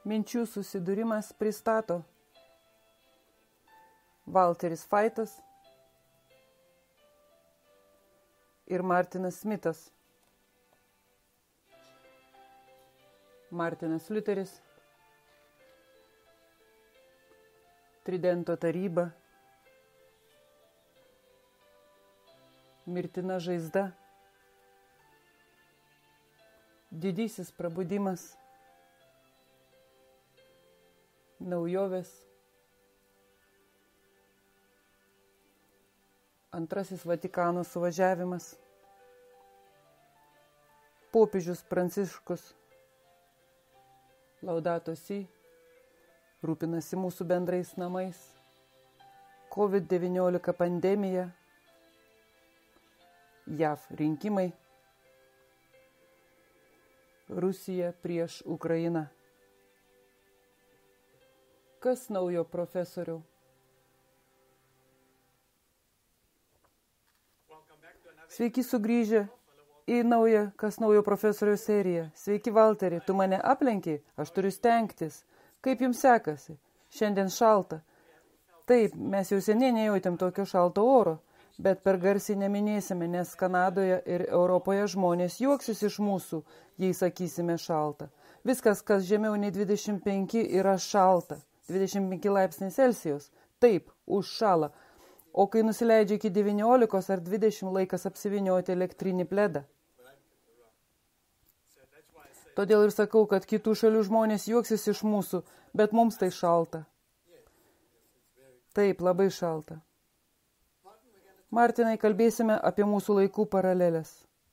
Minčių susidūrimas pristato Walteris Faitas ir Martinas Smitas. Martinas Liuteris, Tridento taryba, mirtina žaizda, didysis prabudimas, naujovės, antrasis Vatikano suvažiavimas, popiežius Pranciškus Laudato Si rūpinasi mūsų bendrais namais, COVID-19 pandemija, JAV rinkimai, Rusija prieš Ukrainą. Kas naujo, profesoriau? Sveiki sugrįžę į naują Kas naujo profesoriaus seriją. Sveiki, Valteri, tu mane aplenkiai, aš turiu stengtis. Kaip jums sekasi? Šiandien šalta. Taip, mes jau seniai nejautėm tokio šalto oro, bet per garsiai neminėsime, nes Kanadoje ir Europoje žmonės juoksis iš mūsų, jei sakysime šalta. Viskas, kas žemiau nei 25, yra šalta. 25 laipsniai Celsijaus. Taip, užšąla. O kai nusileidžia iki 19 ar 20, laikas apsivynioti elektrinį pledą. Todėl ir sakau, kad kitų šalių žmonės juoksis iš mūsų, bet mums tai šalta. Taip, labai šalta. Martinai, kalbėsime apie mūsų laikų paralelės.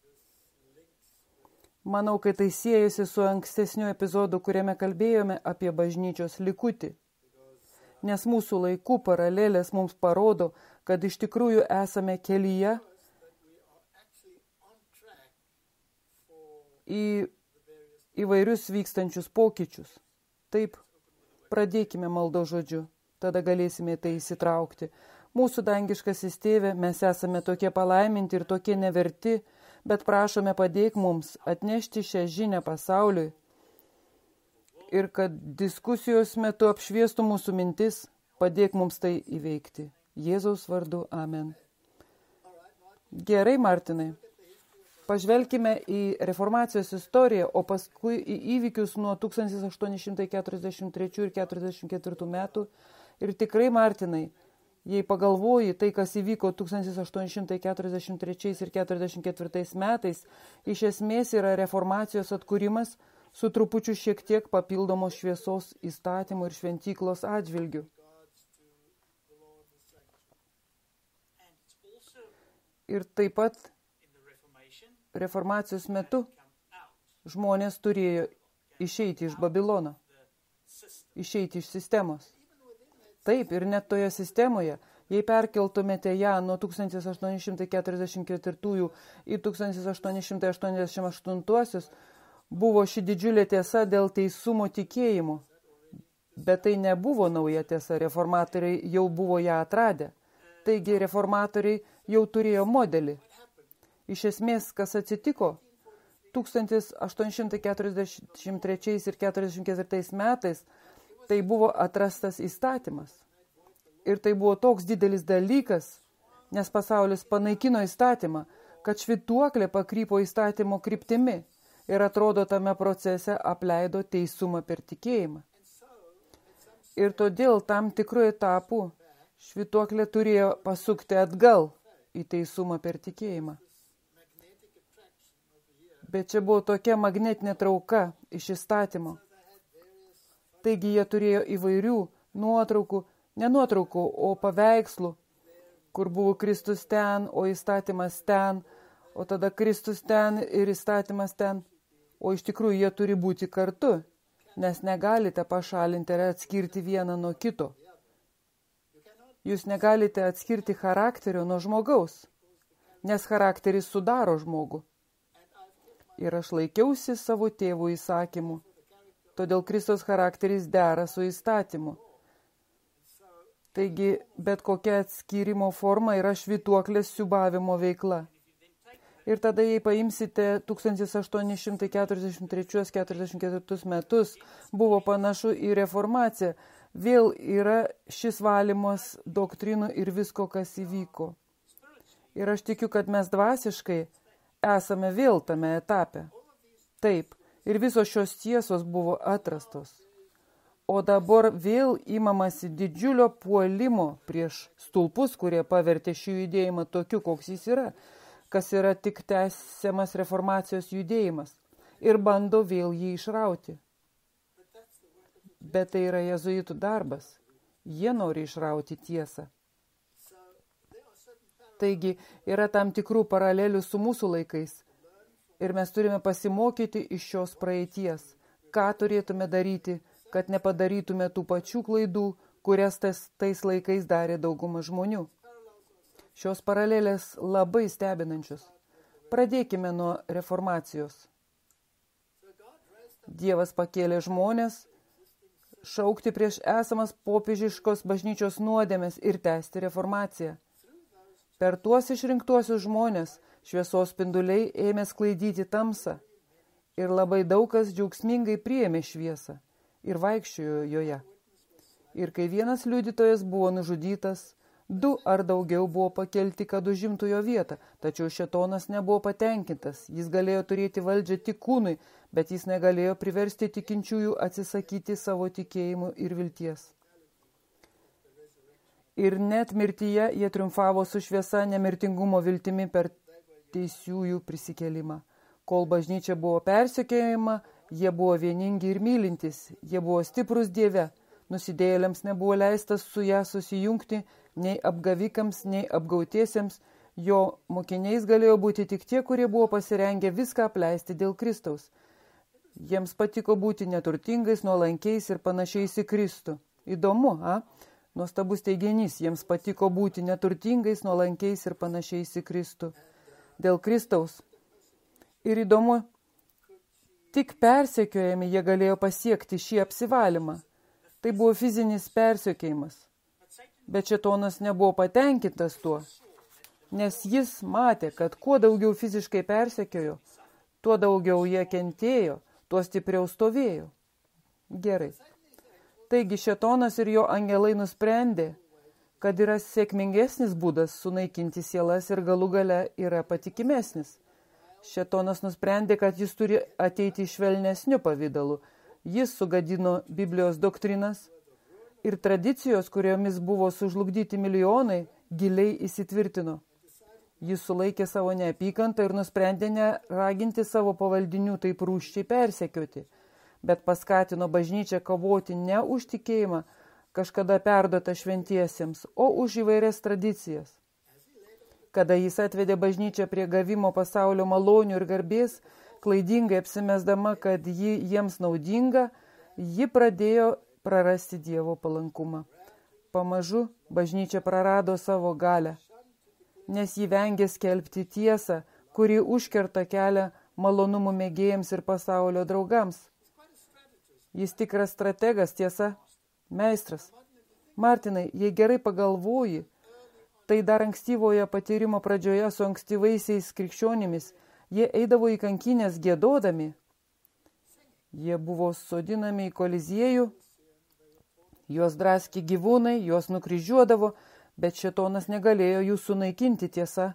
Manau, kad tai siejasi su ankstesniu epizodu, kuriame kalbėjome apie bažnyčios likutį. Nes mūsų laikų paralelės mums parodo, kad iš tikrųjų esame kelyje į įvairius vykstančius pokyčius. Taip, pradėkime maldos žodžiu, tada galėsime tai įsitraukti. Mūsų dangiškasis Tėve, mes esame tokie palaiminti ir tokie neverti, bet prašome padėk mums atnešti šią žinią pasauliui ir kad diskusijos metu apšviestų mūsų mintis, padėk mums tai įveikti. Jėzaus vardu, amen. Gerai, Martinai. Pažvelkime į reformacijos istoriją, o paskui į įvykius nuo 1843 ir 44 metų. Ir tikrai, Martinai, jei pagalvoji tai, kas įvyko 1843 ir 44 metais, iš esmės yra reformacijos atkūrimas su trupučiu šiek tiek papildomos šviesos įstatymų ir šventyklos atžvilgių. Ir taip pat reformacijos metu žmonės turėjo išeiti iš Babilono, išeiti iš sistemos. Taip, ir net toje sistemoje, jei perkeltumėte ją nuo 1844 į 1888, buvo ši didžiulė tiesa dėl teisumo tikėjimo. Bet tai nebuvo nauja tiesa, reformatoriai jau buvo ją atradę. Taigi reformatoriai jau turėjo modelį. Iš esmės, kas atsitiko 1843 ir 44 metais, tai buvo atrastas įstatymas. Ir tai buvo toks didelis dalykas, nes pasaulis panaikino įstatymą, kad švytuoklė pakrypo įstatymo kryptimi ir atrodo tame procese apleido teisumą per tikėjimą. Ir todėl tam tikrų etapų švytuoklė turėjo pasukti atgal į teisumą per tikėjimą. Bet čia buvo tokia magnetinė trauka iš įstatymo. Taigi jie turėjo įvairių nuotraukų, ne nuotraukų, o paveikslų, kur buvo Kristus ten, o įstatymas ten, o tada Kristus ten ir įstatymas ten. O iš tikrųjų jie turi būti kartu, nes negalite pašalinti ir atskirti vieną nuo kito. Jūs negalite atskirti charakterio nuo žmogaus, nes charakteris sudaro žmogų. Ir aš laikiausi savo tėvų įsakymų, todėl Kristaus charakteris dera su įstatymu. Taigi, bet kokia atskyrimo forma yra švytuoklės siūbavimo veikla. Ir tada, jei paimsite 1843-44 metus, buvo panašu į reformaciją. Vėl yra šis valymas doktrinų ir visko, kas įvyko. Ir aš tikiu, kad mes dvasiškai esame vėl tame etape. Taip, ir visos šios tiesos buvo atrastos. O dabar vėl imamasi didžiulio puolimo prieš stulpus, kurie pavertė šį judėjimą tokiu, koks jis yra, kas yra tik tęsiamas reformacijos judėjimas, ir bando vėl jį išrauti. Bet tai yra jėzuitų darbas. Jie nori išrauti tiesą. Taigi yra tam tikrų paralelių su mūsų laikais. Ir mes turime pasimokyti iš šios praeities, ką turėtume daryti, kad nepadarytume tų pačių klaidų, kurias tais laikais darė dauguma žmonių. Šios paralelės labai stebinančios. Pradėkime nuo reformacijos. Dievas pakėlė žmonės šaukti prieš esamas popiežiškos bažnyčios nuodėmes ir tęsti reformaciją. Per tuos išrinktuosius žmonės šviesos spinduliai ėmė sklaidyti tamsą ir labai daug kas džiaugsmingai priėmė šviesą ir vaikščiojo joje. Ir kai vienas liudytojas buvo nužudytas, 2 ar daugiau buvo pakelti, kad užimtų jo vietą, tačiau šėtonas nebuvo patenkintas. Jis galėjo turėti valdžią tik kūnui, bet jis negalėjo priversti tikinčiųjų atsisakyti savo tikėjimų ir vilties. Ir net mirtyje jie triumfavo su šviesa nemirtingumo viltimi per teisiųjų prisikėlimą. Kol bažnyčia buvo persekiojama, jie buvo vieningi ir mylintys, jie buvo stiprus Dieve. Nusidėjėliams nebuvo leistas su ją susijungti, nei apgavikams, nei apgautiesiems. Jo mokiniais galėjo būti tik tie, kurie buvo pasirengę viską apleisti dėl Kristaus. Jiems patiko būti neturtingais, nuolankiais ir panašiais į Kristų. Įdomu, Nuostabus teiginys, jiems patiko būti neturtingais, nuolankiais ir panašiais į Kristų. Dėl Kristaus. Ir įdomu, tik persekiojami jie galėjo pasiekti šį apsivalymą. Tai buvo fizinis persekiojimas. Bet šėtonas nebuvo patenkintas tuo, nes jis matė, kad kuo daugiau fiziškai persekiojo, tuo daugiau jie kentėjo, tuo stipriau stovėjo. Gerai. Taigi šėtonas ir jo angelai nusprendė, kad yra sėkmingesnis būdas sunaikinti sielas ir galų gale yra patikimesnis. Šėtonas nusprendė, kad jis turi ateiti švelnesniu pavidalu. Jis sugadino Biblijos doktrinas ir tradicijos, kuriomis buvo sužlugdyti milijonai, giliai įsitvirtino. Jis sulaikė savo neapykantą ir nusprendė neraginti savo pavaldinių taip rūsčiai persekioti, bet paskatino bažnyčią kovoti ne už tikėjimą, kažkada perduotą šventiesiems, o už įvairias tradicijas. Kada jis atvedė bažnyčią prie gavimo pasaulio malonių ir garbės, klaidingai apsimesdama, kad ji jiems naudinga, ji pradėjo prarasti Dievo palankumą. Pamažu bažnyčia prarado savo galią, nes ji vengė skelbti tiesą, kuri užkerta kelią malonumų mėgėjams ir pasaulio draugams. Jis tikras strategas, tiesa, meistras. Martinai, jei gerai pagalvoji, tai dar ankstyvoje patyrimo pradžioje su ankstyvaisiais krikščionimis jie eidavo į kankynės giedodami. Jie buvo sodinami į koliziejų, juos draskė gyvūnai, juos nukryžiuodavo, bet šėtonas negalėjo jų sunaikinti, tiesa.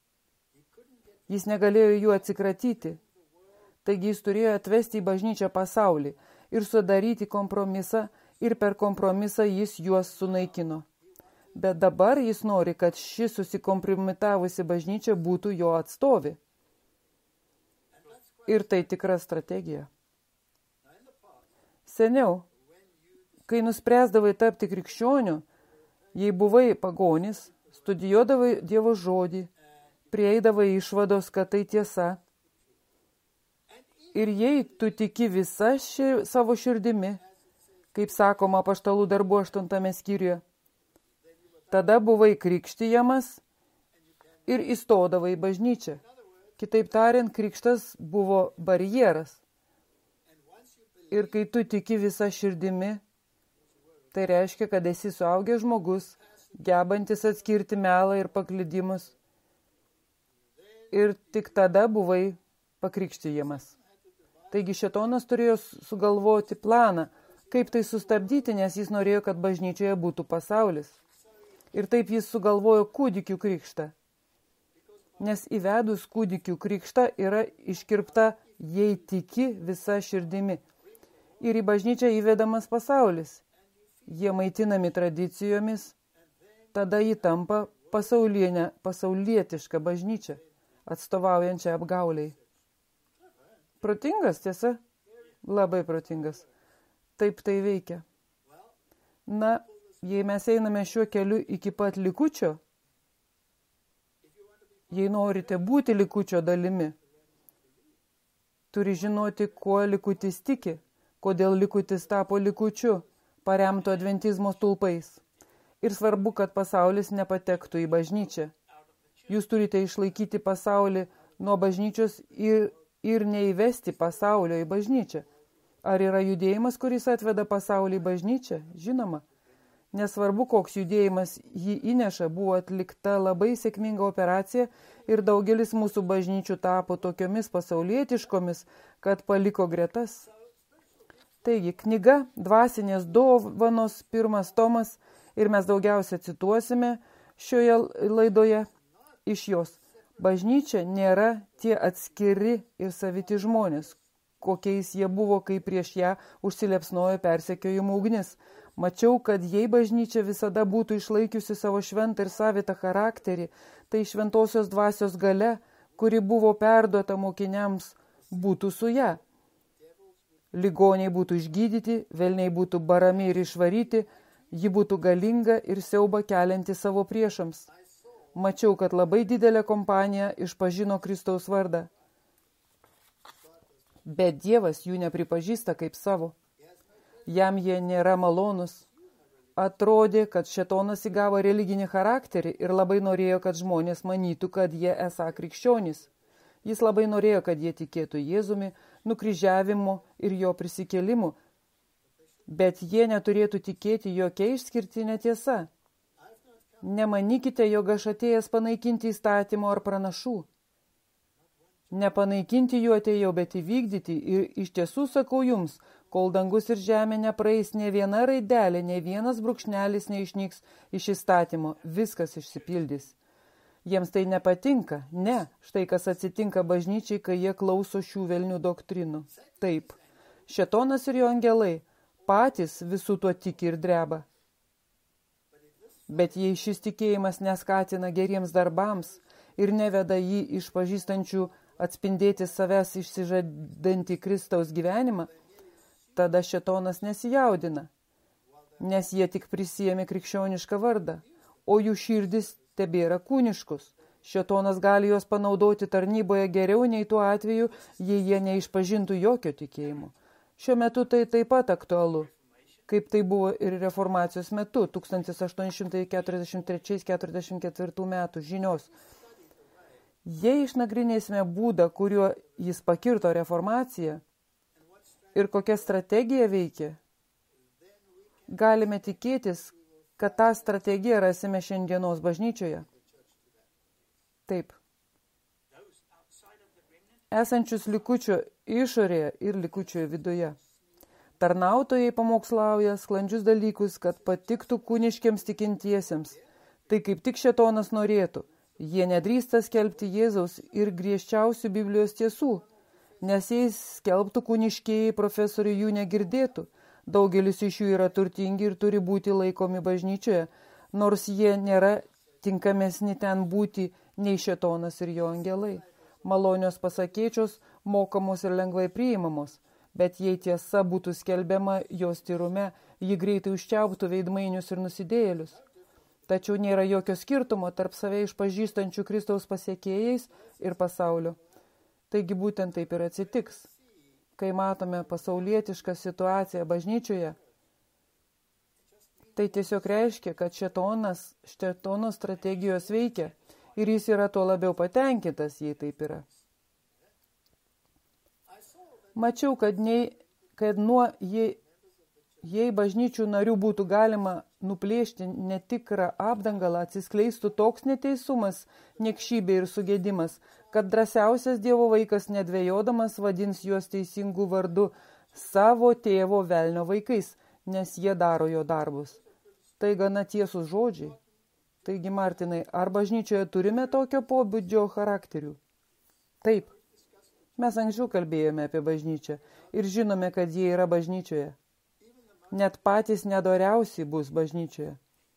Jis negalėjo jų atsikratyti. Taigi jis turėjo atvesti į bažnyčią pasaulį ir sudaryti kompromisą, ir per kompromisą jis juos sunaikino. Bet dabar jis nori, kad ši susikompromitavusi bažnyčia būtų jo atstovė. Ir tai tikra strategija. Seniau, kai nuspręsdavai tapti krikščioniu, jei buvai pagonis, studijuodavai Dievo žodį, prieidavai išvados, kad tai tiesa. Ir jei tu tiki visa savo širdimi, kaip sakoma Apaštalų darbų 8 skyriuje, tada buvai krikštijamas ir įstodavai į bažnyčią. Kitaip tariant, krikštas buvo barjeras. Ir kai tu tiki visa širdimi, tai reiškia, kad esi suaugęs žmogus, gebantis atskirti melą ir paklydimus. ir tik tada buvai pakrikštijamas. Taigi šėtonas turėjo sugalvoti planą, kaip tai sustabdyti, nes jis norėjo, kad bažnyčioje būtų pasaulis. Ir taip jis sugalvojo kūdikių krikštą. Nes įvedus kūdikių krikštą yra iškirpta, jei tiki visa širdimi. Ir į bažnyčią įvedamas pasaulis. Jie maitinami tradicijomis, tada jį tampa pasaulietiška bažnyčia, atstovaujančia apgauliai. Protingas, tiesa? Labai protingas. Taip tai veikia. Na, jei mes einame šiuo keliu iki pat likučio, jei norite būti likučio dalimi, turi žinoti, kuo likutis tiki, kodėl likutis tapo likučiu, paremto adventizmo stulpais. Ir svarbu, kad pasaulis nepatektų į bažnyčią. Jūs turite išlaikyti pasaulį nuo bažnyčios ir neįvesti pasaulio į bažnyčią. Ar yra judėjimas, kuris atveda pasaulį į bažnyčią? Žinoma. Nesvarbu, koks judėjimas jį įneša, buvo atlikta labai sėkminga operacija ir daugelis mūsų bažnyčių tapo tokiomis pasaulietiškomis, kad paliko gretas. Taigi, knyga Dvasinės dovanos, 1 tomas, ir mes daugiausia cituosime šioje laidoje iš jos. Bažnyčia nėra tie atskiri ir saviti žmonės, kokiais jie buvo, kai prieš ją užsiliepsnojo persekiojimų ugnis. Mačiau, kad jei bažnyčia visada būtų išlaikiusi savo šventą ir savitą charakterį, tai šventosios dvasios galia, kuri buvo perduota mokiniams, būtų su ją. Ligoniai būtų išgydyti, velniai būtų barami ir išvaryti, ji būtų galinga ir siaubą kelianti savo priešams. Mačiau, kad labai didelė kompanija išpažino Kristaus vardą. Bet Dievas jų nepripažįsta kaip savo. Jam jie nėra malonus. Atrodė, kad šėtonas įgavo religinį charakterį ir labai norėjo, kad žmonės manytų, kad jie esą krikščionys. Jis labai norėjo, kad jie tikėtų Jėzumi, nukryžiavimu ir jo prisikėlimu. Bet jie neturėtų tikėti jokia išskirtinė tiesa. Nemanykite, jog aš atėjęs panaikinti įstatymo ar pranašų. Nepanaikinti jų atėjau, bet įvykdyti. Ir iš tiesų sakau jums, kol dangus ir žemė nepraeis, ne viena raidelė, ne vienas brūkšnelis neišnyks iš įstatymo, viskas išsipildys. Jiems tai nepatinka? Ne, štai kas atsitinka bažnyčiai, kai jie klauso šių velnių doktrinų. Taip, šėtonas ir jo angelai patys visų tuo tiki ir dreba. Bet jei šis tikėjimas neskatina geriems darbams ir neveda jį iš pažįstančių atspindėti savęs išsižadantį Kristaus gyvenimą, tada šėtonas nesijaudina, nes jie tik prisijėmė krikščionišką vardą, o jų širdis tebėra kūniškus. Šėtonas gali juos panaudoti tarnyboje geriau nei tuo atveju, jei jie neišpažintų jokio tikėjimo. Šiuo metu tai taip pat aktualu, kaip tai buvo ir reformacijos metu, 1843-44 metų žinios. Jei išnagrinėsime būdą, kuriuo jis pakirto reformaciją ir kokia strategija veikia, galime tikėtis, kad tą strategiją rasime šiandienos bažnyčioje. Taip. Esančius likučio išorėje ir likučio viduje. Tarnautojai pamokslauja sklandžius dalykus, kad patiktų kūniškiams tikintiesiems. Tai kaip tik šėtonas norėtų. Jie nedrįsta skelbti Jėzaus ir griežčiausių Biblijos tiesų, nes jei skelbtų kūniškieji, profesorių jų negirdėtų. Daugelis iš jų yra turtingi ir turi būti laikomi bažnyčioje, nors jie nėra tinkamesni ten būti nei šėtonas ir jo angelai. Malonios pasakėčios, mokamos ir lengvai priimamos, bet jei tiesa būtų skelbiama jos tyrume, ji greitai užčiauptų veidmainius ir nusidėjėlius. Tačiau nėra jokio skirtumo tarp save išpažįstančių Kristaus pasekėjais ir pasaulio. Taigi būtent taip ir atsitiks. Kai matome pasaulietišką situaciją bažnyčioje, tai tiesiog reiškia, kad šėtono strategijos veikia ir jis yra tuo labiau patenkintas, jei taip yra. Mačiau, kad jei bažnyčių narių būtų galima nuplėšti netikrą apdangalą, atsiskleistų toks neteisumas, niekšybė ir sugėdimas, kad drąsiausias Dievo vaikas nedvejodamas vadins juos teisingų vardu savo tėvo velnio vaikais, nes jie daro jo darbus. Tai gana tiesūs žodžiai. Taigi, Martinai, ar bažnyčioje turime tokio pobūdžio charakterių? Taip. Mes anksčiau kalbėjome apie bažnyčią ir žinome, kad jie yra bažnyčioje. Net patys nedoriausiai bus bažnyčioje.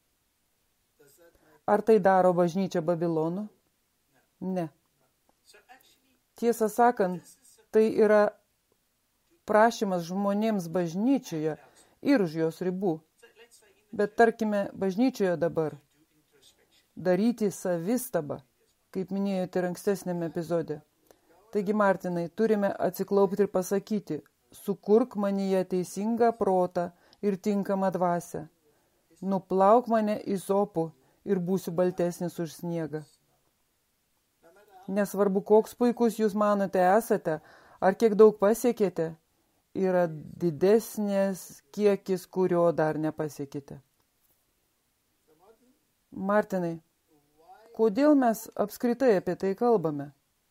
Ar tai daro bažnyčia Babilonu? Ne. Tiesą sakant, tai yra prašymas žmonėms bažnyčioje ir už jos ribų. Bet tarkime, bažnyčioje dabar daryti savistabą, kaip minėjote ir ankstesnėme epizode. Taigi, Martinai, turime atsiklaupti ir pasakyti, sukurk manyje teisingą protą ir tinkamą dvasią. Nuplauk mane izopu ir būsiu baltesnis už sniegą. Nesvarbu, koks puikus jūs manote esate, ar kiek daug pasiekėte, yra didesnės kiekis, kurio dar nepasiekite. Martinai, kodėl mes apskritai apie tai kalbame?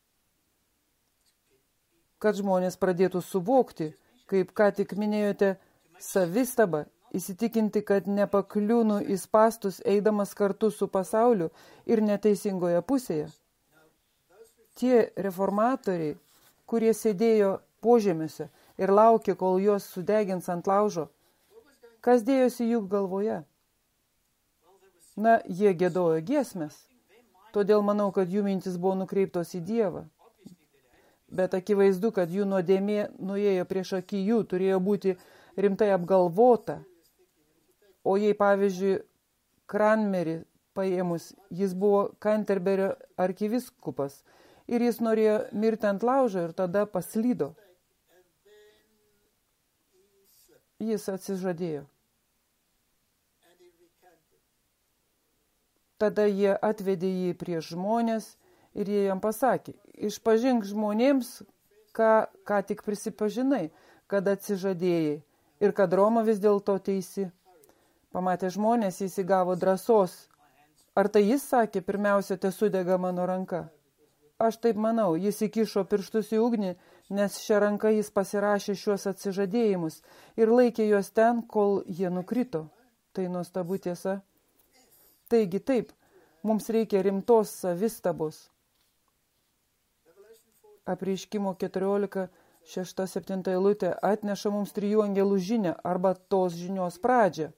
Kad žmonės pradėtų suvokti, kaip ką tik minėjote, savistabą, įsitikinti, kad nepakliūnu į spastus eidamas kartu su pasauliu ir neteisingoje pusėje. Tie reformatoriai, kurie sėdėjo požemiuose ir laukė, kol juos sudegins ant laužo, kas dėjosi jų galvoje? Na, jie giedojo giesmes, todėl manau, kad jų mintis buvo nukreiptos į Dievą. Bet akivaizdu, kad jų nuodėmė nuėjo prieš akį jų, turėjo būti rimtai apgalvota. O jei, pavyzdžiui, Cranmerį paėmus, jis buvo Canterburio arkiviskupas ir jis norėjo mirti ant laužo ir tada paslydo. Jis atsižadėjo. Tada jie atvedė jį prieš žmonės ir jie jam pasakė, išpažink žmonėms, ką tik prisipažinai, kad atsižadėjai ir kad Roma vis dėlto teisi. Pamatė žmonės, jis įgavo drąsos. Ar tai jis sakė, pirmiausia, tesudega mano ranka? Aš taip manau, jis įkišo pirštus į ugnį, nes šią ranką jis pasirašė šiuos atsižadėjimus ir laikė juos ten, kol jie nukrito. Tai nuostabu tiesa. Taigi taip, mums reikia rimtos savistabos. Apreiškimo 14, 6-7 eilutė atneša mums 3 angelų žinią arba tos žinios pradžią.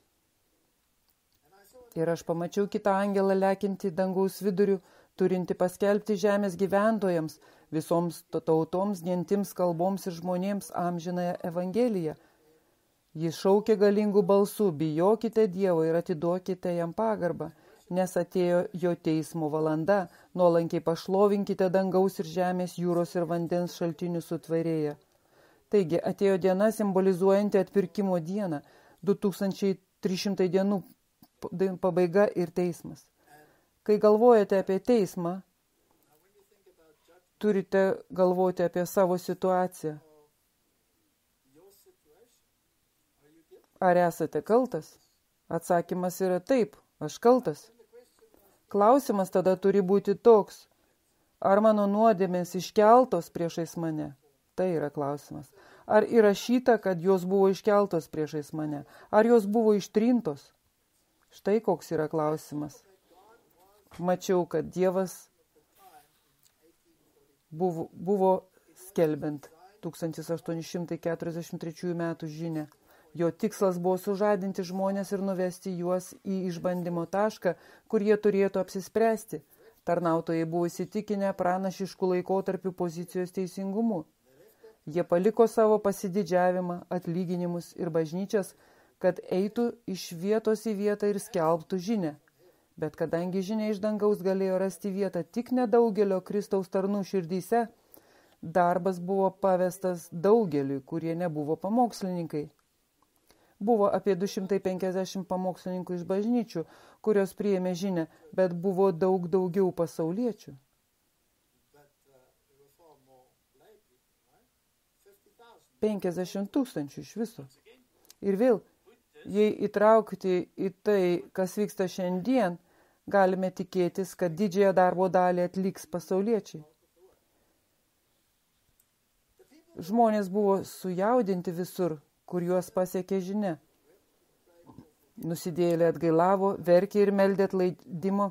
Ir aš pamačiau kitą angelą lekiantį dangaus vidurių, turinti paskelbti žemės gyventojams, visoms tautoms, gentims, kalboms ir žmonėms amžinąją evangeliją. Jis šaukė galingų balsų, bijokite Dievo ir atiduokite jam pagarbą, nes atėjo jo teismo valanda, nuolankiai pašlovinkite dangaus ir žemės, jūros ir vandens šaltinių sutvarėję. Taigi atėjo diena simbolizuojanti atpirkimo dieną, 2300 dienų pabaiga ir teismas. Kai galvojate apie teismą, turite galvoti apie savo situaciją. Ar esate kaltas? Atsakymas yra taip, aš kaltas. Klausimas tada turi būti toks, ar mano nuodėmės iškeltos priešais mane? Tai yra klausimas. Ar įrašyta, kad jos buvo iškeltos priešais mane? Ar jos buvo ištrintos? Štai koks yra klausimas. Mačiau, kad Dievas buvo skelbiant 1843 metų žinią. Jo tikslas buvo sužadinti žmonės ir nuvesti juos į išbandymo tašką, kur jie turėtų apsispręsti. Tarnautojai buvo įsitikinę pranašiškų laikotarpių pozicijos teisingumu. Jie paliko savo pasididžiavimą, atlyginimus ir bažnyčias, kad eitų iš vietos į vietą ir skelbtų žinią. Bet kadangi žinia iš dangaus galėjo rasti vietą tik nedaugelio Kristaus tarnų širdyse, darbas buvo pavestas daugeliui, kurie nebuvo pamokslininkai. Buvo apie 250 pamokslininkų iš bažnyčių, kurios priėmė žinią, bet buvo daug daugiau pasauliečių. 50 000 iš viso. Ir vėl, jei įtraukti į tai, kas vyksta šiandien, galime tikėtis, kad didžiąją darbo dalį atliks pasauliečiai. Žmonės buvo sujaudinti visur, kur juos pasiekė žinia. Nusidėjėliai atgailavo, verkė ir meldė atleidimo,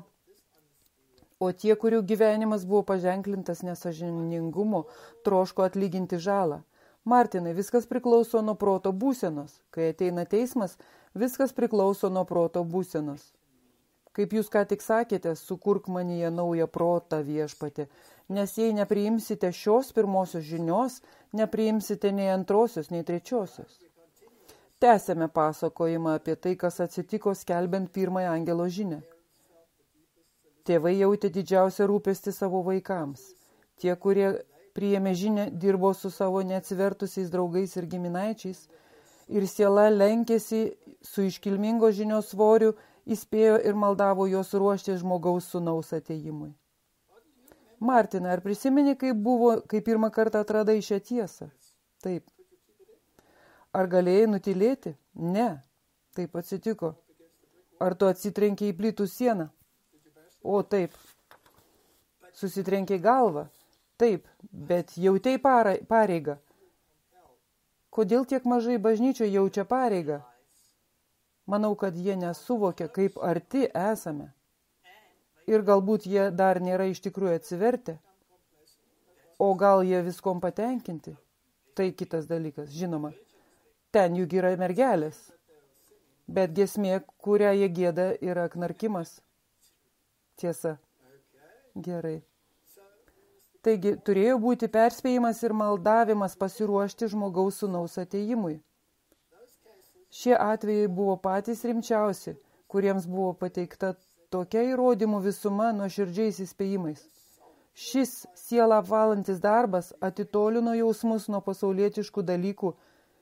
o tie, kurių gyvenimas buvo paženklintas nesąžiningumo, troško atlyginti žalą. Martinai, viskas priklauso nuo proto būsenos. Kai ateina teismas, viskas priklauso nuo proto būsenos. Kaip jūs ką tik sakėte, sukurk manyje naują protą, Viešpatie, nes jei nepriimsite šios pirmosios žinios, nepriimsite nei antrosios, nei trečiosios. Tęsėme pasakojimą apie tai, kas atsitiko skelbiant pirmąją angelo žinią. Tėvai jautė didžiausią rūpestį savo vaikams. Tie, kurie priėmė žinią, dirbo su savo neatsivertusiais draugais ir giminaičiais, ir siela lenkėsi su iškilmingo žinios svoriu, įspėjo ir maldavo juos ruošti žmogaus sūnaus atėjimui. Martina, ar prisimeni, kai pirmą kartą atradai šią tiesą? Taip. Ar galėjai nutylėti? Ne. Taip atsitiko. Ar tu atsitrenkei į plytų sieną? O, taip. Susitrenkei galvą? Taip, bet jautei pareigą. Kodėl tiek mažai bažnyčio jaučia pareigą? Manau, kad jie nesuvokia, kaip arti esame. Ir galbūt jie dar nėra iš tikrųjų atsivertę. O gal jie viskom patenkinti? Tai kitas dalykas, žinoma. Ten juk yra mergelės. Bet giesmė, kurią jie gieda, yra knarkimas. Tiesa. Gerai. Taigi, turėjo būti perspėjimas ir maldavimas pasiruošti žmogaus sūnaus atėjimui. Šie atvejai buvo patys rimčiausi, kuriems buvo pateikta tokia įrodymų visuma nuoširdžiais įspėjimais. Šis sielą apvalantis darbas atitolino jausmus nuo pasaulietiškų dalykų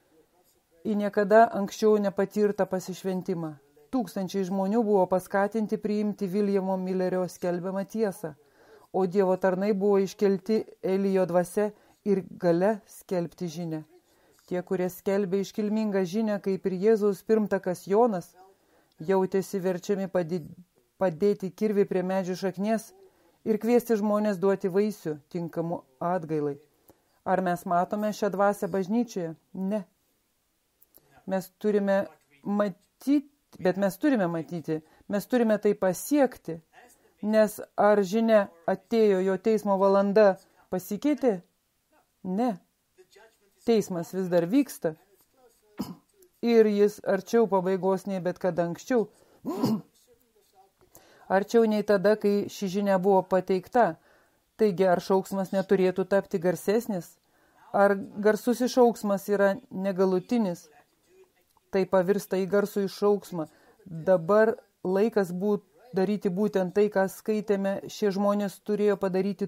į niekada anksčiau nepatirtą pasišventimą. Tūkstančiai žmonių buvo paskatinti priimti Viljamo Millerio skelbiamą tiesą, o Dievo tarnai buvo iškelti Elijo dvasia ir gale skelbti žinią. Tie, kurie skelbė iškilmingą žinią, kaip ir Jėzaus pirmtakas Jonas, jautėsi verčiami padėti kirvį prie medžių šaknies ir kviesti žmonės duoti vaisių tinkamų atgailai. Ar mes matome šią dvasią bažnyčioje? Ne. Mes turime matyti, mes turime tai pasiekti, nes ar žinia atėjo jo teismo valanda pasikeitė? Ne. Teismas vis dar vyksta ir jis arčiau pabaigos nei bet kada anksčiau. Arčiau nei tada, kai ši žinia buvo pateikta. Taigi, ar šauksmas neturėtų tapti garsesnis? Ar garsusis šauksmas yra negalutinis? Tai pavirsta į garsų šauksmą. Dabar laikas daryti būtent tai, ką skaitėme, šie žmonės turėjo padaryti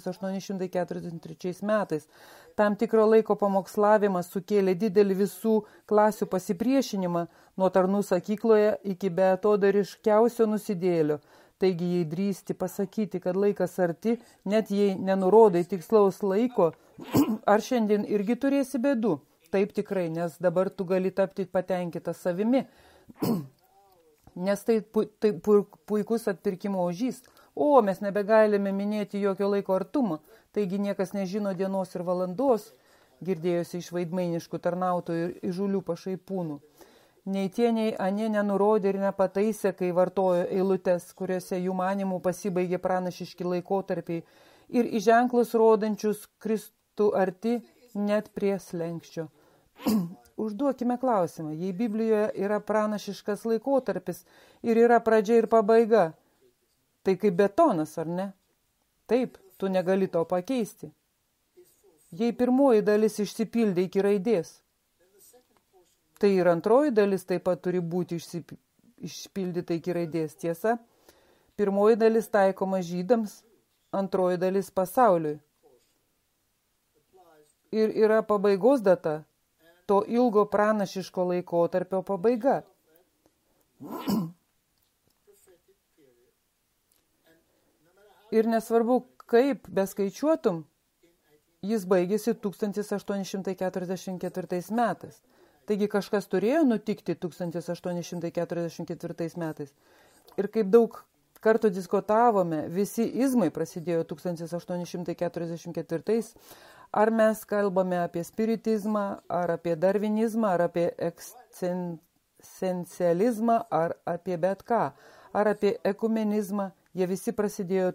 1843 metais. Tam tikro laiko pamokslavimas sukėlė didelį visų klasių pasipriešinimą nuo tarnų sakykloje iki beatodariškiausio nusidėjėlio. Taigi, jei drįsti pasakyti, kad laikas arti, net jei nenurodai tikslaus laiko, ar šiandien irgi turėsi bėdų? Taip tikrai, nes dabar tu gali tapti patenkintas savimi. Nes tai puikus atpirkimo ožys. O, mes nebegalime minėti jokio laiko artumo, taigi niekas nežino dienos ir valandos, girdėjosi iš vaidmainiškų tarnautojų ir įžulių pašaipūnų. Nei tie, nei anie nenurodė ir nepataisė, kai vartojo eilutes, kuriuose jų manimų pasibaigė pranašiški laikotarpiai ir į ženklus rodančius Kristų arti net prie slenkščio. Užduokime klausimą, jei Biblijoje yra pranašiškas laikotarpis ir yra pradžia ir pabaiga, tai kaip betonas, ar ne? Taip, tu negali to pakeisti. Jei pirmoji dalis išsipildė iki raidės, tai ir antroji dalis taip pat turi būti išpildyta iki raidės. Tiesa, pirmoji dalis taikoma žydams, antroji dalis pasauliui. Ir yra pabaigos data, to ilgo pranašiško laikotarpio pabaiga. Ir nesvarbu, kaip beskaičiuotum, jis baigėsi 1844 metais. Taigi kažkas turėjo nutikti 1844 metais. Ir kaip daug kartų diskutavome, visi izmai prasidėjo 1844. Ar mes kalbame apie spiritizmą, ar apie darvinizmą, ar apie esencializmą, ar apie bet ką, ar apie ekumenizmą, jie visi prasidėjo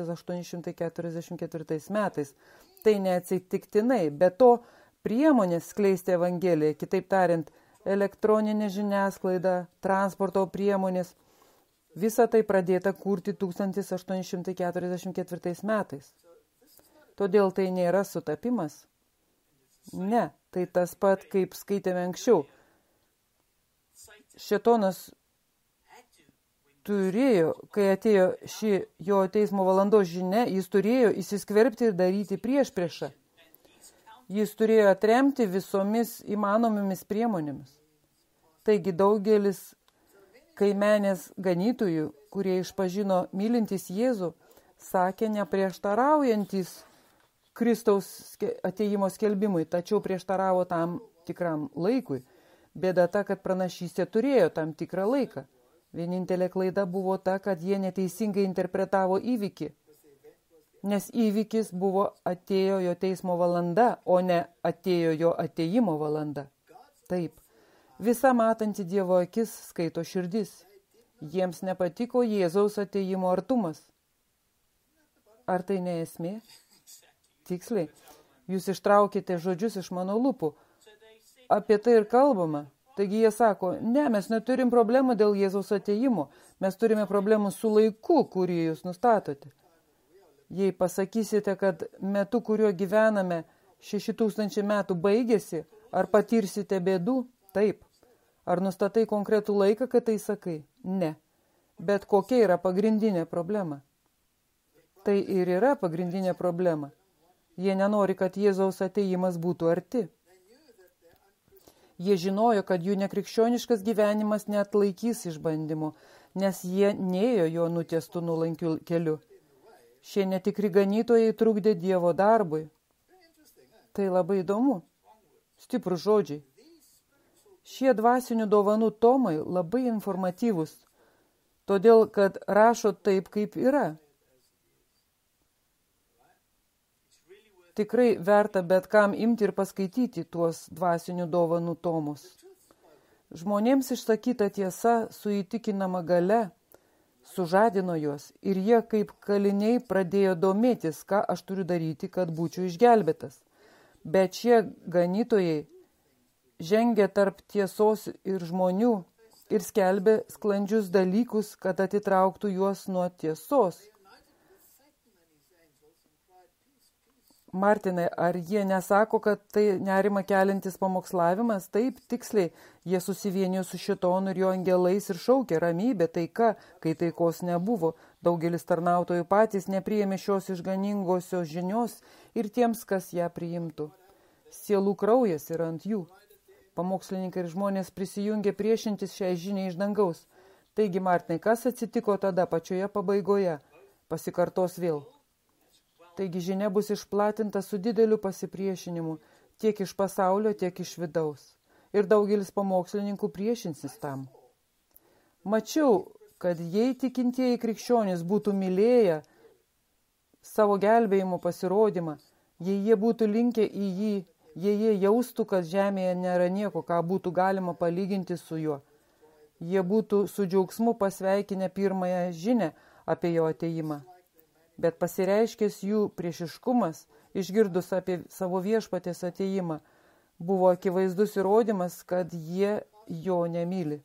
1844 metais. Tai neatsitiktinai, bet to priemonės skleisti Evangeliją, kitaip tariant, elektroninė žiniasklaida, transporto priemonės, visa tai pradėta kurti 1844 metais. Todėl tai nėra sutapimas. Ne, tai tas pat, kaip skaitėme anksčiau. Šėtonas turėjo, kai atėjo ši jo teismo valandos žinia, jis turėjo įsiskverbti ir daryti priešpriešą. Jis turėjo atremti visomis įmanomomis priemonėmis. Taigi daugelis kaimenės ganytojų, kurie išpažino mylintys Jėzų, sakė neprieštaraujantis Kristaus atėjimo skelbimui, tačiau prieštaravo tam tikram laikui. Bėda ta, kad pranašystė turėjo tam tikrą laiką. Vienintelė klaida buvo ta, kad jie neteisingai interpretavo įvykį. Nes įvykis buvo atėjo jo teismo valanda, o ne atėjo jo atėjimo valanda. Taip, visa matanti Dievo akis skaito širdis. Jiems nepatiko Jėzaus atėjimo artumas. Ar tai ne esmė? Tiksliai, jūs ištraukite žodžius iš mano lūpų. Apie tai ir kalbama. Taigi jie sako, ne, mes neturim problemų dėl Jėzaus atėjimo. Mes turime problemų su laiku, kurį jūs nustatote. Jei pasakysite, kad metu, kuriuo gyvename, 6000 metų baigėsi, ar patirsite bėdų? Taip. Ar nustatai konkretų laiką, kad tai sakai? Ne. Bet kokia yra pagrindinė problema? Tai ir yra pagrindinė problema. Jie nenori, kad Jėzaus atėjimas būtų arti. Jie žinojo, kad jų nekrikščioniškas gyvenimas neatlaikys išbandymų, nes jie nėjo jo nutiestų nuolankiu keliu. Šie netikri ganytojai trukdė Dievo darbui. Tai labai įdomu. Stiprūs žodžiai. Šie dvasinių dovanų tomai labai informatyvūs, todėl kad rašo taip, kaip yra. Tikrai verta bet kam imti ir paskaityti tuos dvasinių dovanų tomus. Žmonėms išsakyta tiesa su įtikinama gale sužadino juos ir jie kaip kaliniai pradėjo domėtis, ką aš turiu daryti, kad būčiau išgelbėtas. Bet šie ganytojai žengė tarp tiesos ir žmonių ir skelbė sklandžius dalykus, kad atitrauktų juos nuo tiesos. Martinai, ar jie nesako, kad tai nerima keliantis pamokslavimas? Taip, tiksliai, jie susivienijo su šėtonu ir jo angelais ir šaukė ramybė, taika, kai taikos nebuvo. Daugelis tarnautojų patys nepriėmė šios išganingosios žinios ir tiems, kas ją priimtų. Sielų kraujas yra ant jų. Pamokslininkai ir žmonės prisijungė priešintis šiai žiniai iš dangaus. Taigi, Martinai, kas atsitiko tada pačioje pabaigoje? Pasikartos vėl. Taigi žinia bus išplatinta su dideliu pasipriešinimu, tiek iš pasaulio, tiek iš vidaus. Ir daugelis pamokslininkų priešinsis tam. Mačiau, kad jei tikintieji krikščionys būtų mylėję savo gelbėjimo pasirodymą, jei jie būtų linkę į jį, jei jie jaustų, kad žemėje nėra nieko, ką būtų galima palyginti su juo, jie būtų su džiaugsmu pasveikinę pirmąją žinią apie jo atėjimą. Bet pasireiškęs jų priešiškumas, išgirdus apie savo viešpaties atėjimą, buvo akivaizdus įrodymas, kad jie jo nemyli.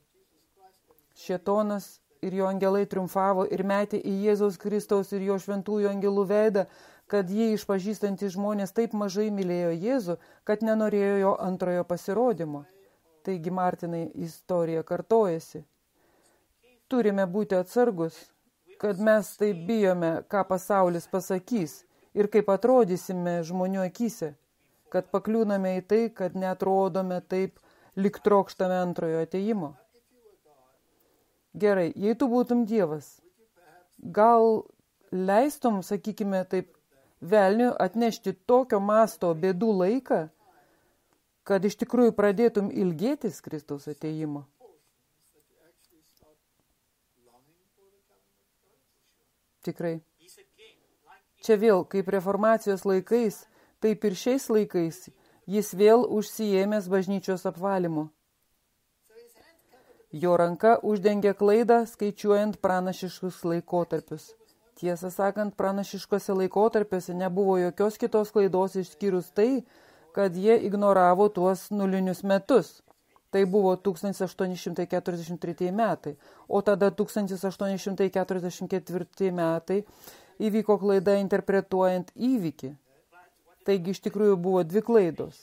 Šėtonas ir jo angelai triumfavo ir metė į Jėzaus Kristaus ir jo šventųjų angelų veidą, kad jie išpažįstantys žmonės taip mažai mylėjo Jėzų, kad nenorėjo jo antrojo pasirodymo. Taigi, Martinai, istorija kartojasi. Turime būti atsargus, kad mes taip bijome, ką pasaulis pasakys ir kaip atrodysime žmonių akyse, kad pakliūname į tai, kad netrodome taip, lyg trokštame antrojo atėjimo. Gerai, jei tu būtum Dievas, gal leistum, sakykime taip, velniui atnešti tokio masto bėdų laiką, kad iš tikrųjų pradėtum ilgėtis Kristaus atėjimo? Tikrai. Čia vėl, kaip reformacijos laikais, Taip ir šiais laikais jis vėl užsiėmęs bažnyčios apvalymu. Jo ranka uždengė klaidą, skaičiuojant pranašiškus laikotarpius. Tiesą sakant, pranašiškose laikotarpiuose nebuvo jokios kitos klaidos išskyrus tai, kad jie ignoravo tuos nulinius metus. Tai buvo 1843 metai, o tada 1844 metai įvyko klaida interpretuojant įvykį. Taigi iš tikrųjų buvo dvi klaidos.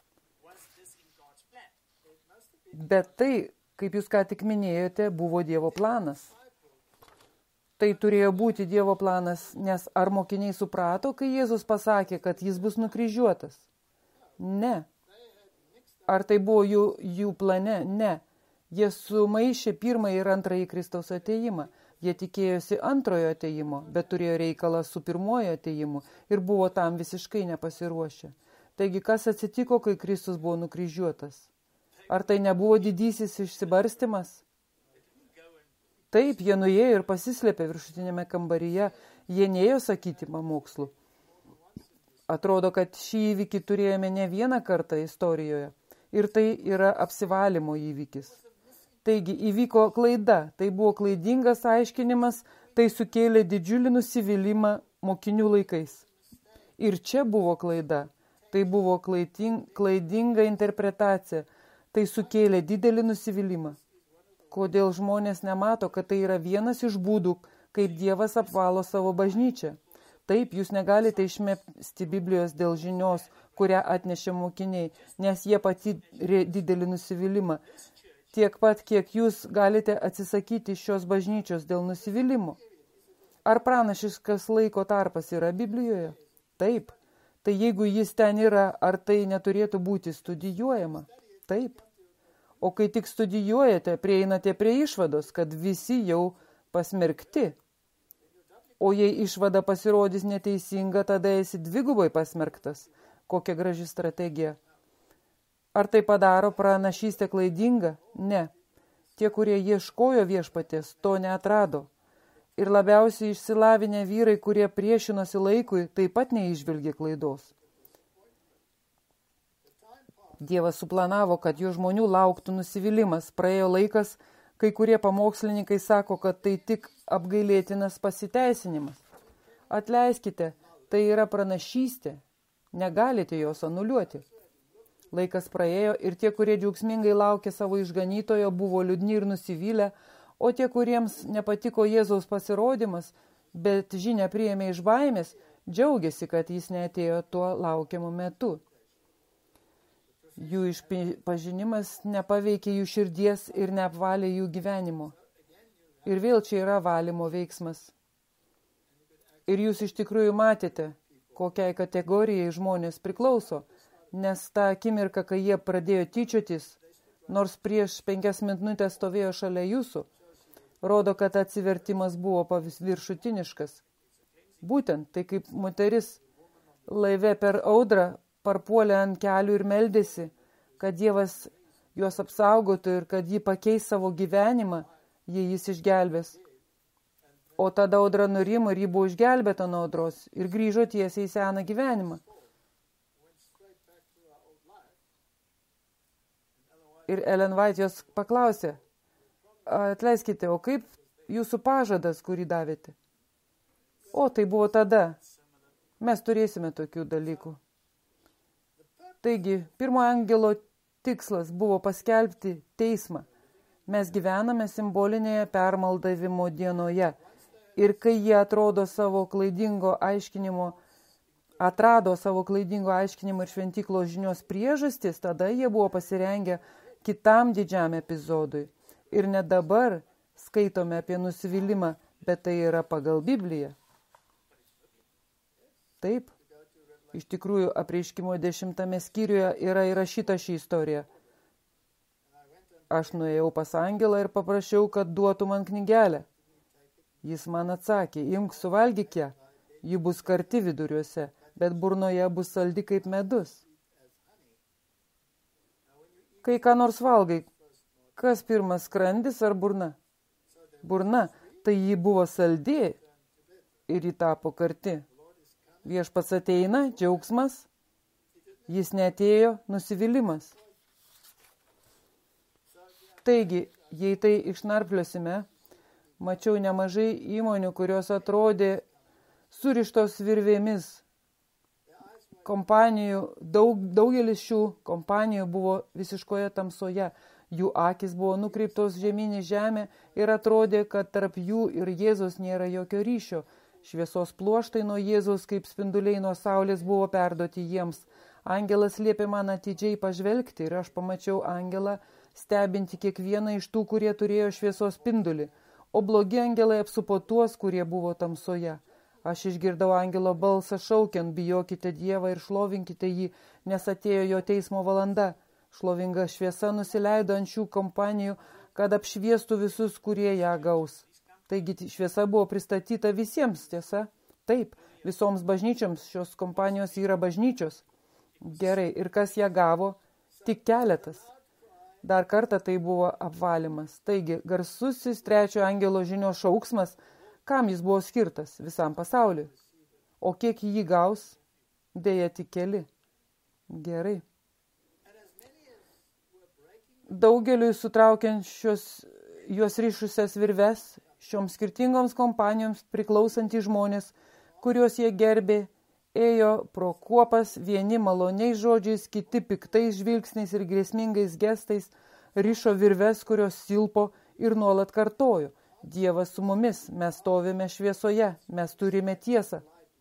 Bet tai, kaip jūs ką tik minėjote, buvo Dievo planas. Tai turėjo būti Dievo planas, nes ar mokiniai suprato, kai Jėzus pasakė, kad jis bus nukryžiuotas? Ne. Ar tai buvo jų plane? Ne. Jie sumaišė pirmąjį ir antrąjį Kristaus atėjimą. Jie tikėjosi antrojo atėjimo, bet turėjo reikalą su pirmojo atėjimu ir buvo tam visiškai nepasiruošę. Taigi, kas atsitiko, kai Kristus buvo nukryžiuotas? Ar tai nebuvo didysis išsibarstymas? Taip, jie nuėjo ir pasislėpė viršutinėme kambaryje, jie neėjo sakyti pamokslų. Atrodo, kad šį įvykį turėjome ne vieną kartą istorijoje. Ir tai yra apsivalymo įvykis. Taigi įvyko klaida, tai buvo klaidingas aiškinimas, tai sukėlė didžiulį nusivylimą mokinių laikais. Ir čia buvo klaida, tai buvo klaidinga interpretacija, tai sukėlė didelį nusivylimą. Kodėl žmonės nemato, kad tai yra vienas iš būdų, kaip Dievas apvalo savo bažnyčią? Taip, jūs negalite išmesti Biblijos dėl žinios, kurią atnešė mokiniai, nes jie patyrė didelį nusivylimą. Tiek pat, kiek jūs galite atsisakyti šios bažnyčios dėl nusivylimo. Ar pranašiškas laiko tarpas yra Biblijoje? Taip. Tai jeigu jis ten yra, ar tai neturėtų būti studijuojama? Taip. O kai tik studijuojate, prieinate prie išvados, kad visi jau pasmerkti. O jei išvada pasirodys neteisinga, tada esi dvigubai pasmerktas. Kokia graži strategija. Ar tai padaro pranašystę klaidingą? Ne. Tie, kurie ieškojo viešpaties, to neatrado. Ir labiausiai išsilavinę vyrai, kurie priešinosi laikui, taip pat neižvelgė klaidos. Dievas suplanavo, kad jo žmonių lauktų nusivylimas. Praėjo laikas, kai kurie pamokslininkai sako, kad tai tik apgailėtinas pasiteisinimas. Atleiskite, tai yra pranašystė. Negalite jos anuliuoti. Laikas praėjo ir tie, kurie džiaugsmingai laukė savo išganytojo, buvo liūdni ir nusivylę, o tie, kuriems nepatiko Jėzaus pasirodymas, bet žinią priėmė iš baimės, džiaugiasi, kad jis neatėjo tuo laukiamu metu. Jų išpažinimas nepaveikė jų širdies ir neapvalė jų gyvenimo. Ir vėl čia yra valymo veiksmas. Ir jūs iš tikrųjų matėte, kokiai kategorijai žmonės priklauso, nes tą akimirką, kai jie pradėjo tyčiotis, nors prieš 5 minutės stovėjo šalia jūsų, rodo, kad atsivertimas buvo viršutiniškas. Būtent tai kaip moteris laive per audrą parpuolė ant kelių ir meldėsi, kad Dievas juos apsaugotų ir kad ji pakeis savo gyvenimą, jei jis išgelbės. O tada audra nurimo ir ji buvo išgelbėta nuo audros ir grįžo tiesiai į seną gyvenimą. Ir Ellen White jos paklausė, atleiskite, o kaip jūsų pažadas, kurį davėte? O, tai buvo tada. Mes turėsime tokių dalykų. Taigi, pirmo angelo tikslas buvo paskelbti teismą. Mes gyvename simbolinėje permaldavimo dienoje. Ir kai jie atrado savo klaidingo aiškinimo ir šventyklos žinios priežastis, tada jie buvo pasirengę kitam didžiam epizodui. Ir net dabar skaitome apie nusivylimą, bet tai yra pagal Bibliją. Taip, iš tikrųjų, Apreiškimo 10 skyriuje yra įrašyta ši istorija. Aš nuėjau pas angelą ir paprašiau, kad duotų man knygelę. Jis man atsakė, imk suvalgyk ją, ji bus karti viduriuose, bet burnoje bus saldi kaip medus. Kai ką nors valgai, kas pirmas, skrandis ar burna? Burna, tai ji buvo saldi ir ji tapo karti. Viešpats ateina, džiaugsmas, Jis neatėjo nusivylimas. Taigi, jei tai išnarpliosime, mačiau nemažai įmonių, kurios atrodė surištos virvėmis. Daugelis šių kompanijų buvo visiškoje tamsoje. Jų akis buvo nukreiptos žemyn į žemę ir atrodė, kad tarp jų ir Jėzaus nėra jokio ryšio. Šviesos pluoštai nuo Jėzaus kaip spinduliai nuo saulės buvo perduoti jiems. Angelas liepė man atidžiai pažvelgti ir aš pamačiau angelą stebinti kiekvieną iš tų, kurie turėjo šviesos spindulį, o blogi angelai apsupo tuos, kurie buvo tamsoje. Aš išgirdau angelo balsą šaukiant, bijokite Dievą ir šlovinkite jį, nes atėjo jo teismo valanda. Šlovinga šviesa nusileido ant šių kompanijų, kad apšviestų visus, kurie ją gaus. Taigi šviesa buvo pristatyta visiems, tiesa? Taip, visoms bažnyčioms šios kompanijos yra bažnyčios. Gerai, ir kas ją gavo? Tik keletas. Dar kartą tai buvo apvalymas. Taigi, garsusis trečiojo angelo žinios šauksmas, kam jis buvo skirtas? Visam pasauliui. O kiek jį gaus? Deja, tik keli. Gerai. Daugeliui sutraukiant juos ryšusias virves, šioms skirtingoms kompanijoms priklausantys žmonės, kuriuos jie gerbė, ėjo pro kuopas, vieni maloniais žodžiais, kiti piktais žvilgsniais ir grėsmingais gestais, rišo virves, kurios silpo ir nuolat kartojo. Dievas su mumis, mes stovime šviesoje, mes turime tiesą.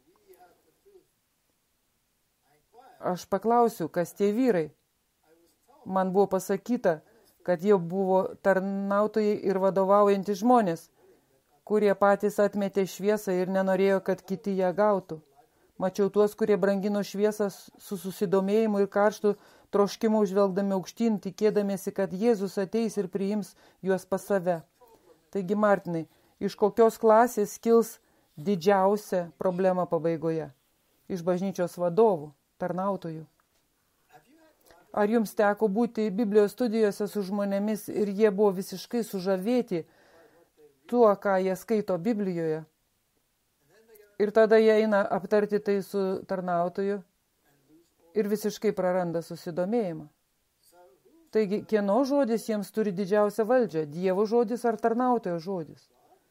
Aš paklausiu, kas tie vyrai? Man buvo pasakyta, kad jie buvo tarnautojai ir vadovaujantys žmonės, kurie patys atmetė šviesą ir nenorėjo, kad kiti ją gautų. Mačiau tuos, kurie brangino šviesą su susidomėjimu ir karštu troškimu žvelgdami aukštyn, tikėdamiesi, kad Jėzus ateis ir priims juos pas save. Taigi, Martinai, iš kokios klasės kils didžiausia problema pabaigoje? Iš bažnyčios vadovų, tarnautojų. Ar jums teko būti Biblijos studijose su žmonėmis ir jie buvo visiškai sužavėti tuo, ką jie skaito Biblijoje? Ir tada jie eina aptarti tai su tarnautoju ir visiškai praranda susidomėjimą. Taigi, kieno žodis jiems turi didžiausią valdžią? Dievo žodis ar tarnautojo žodis?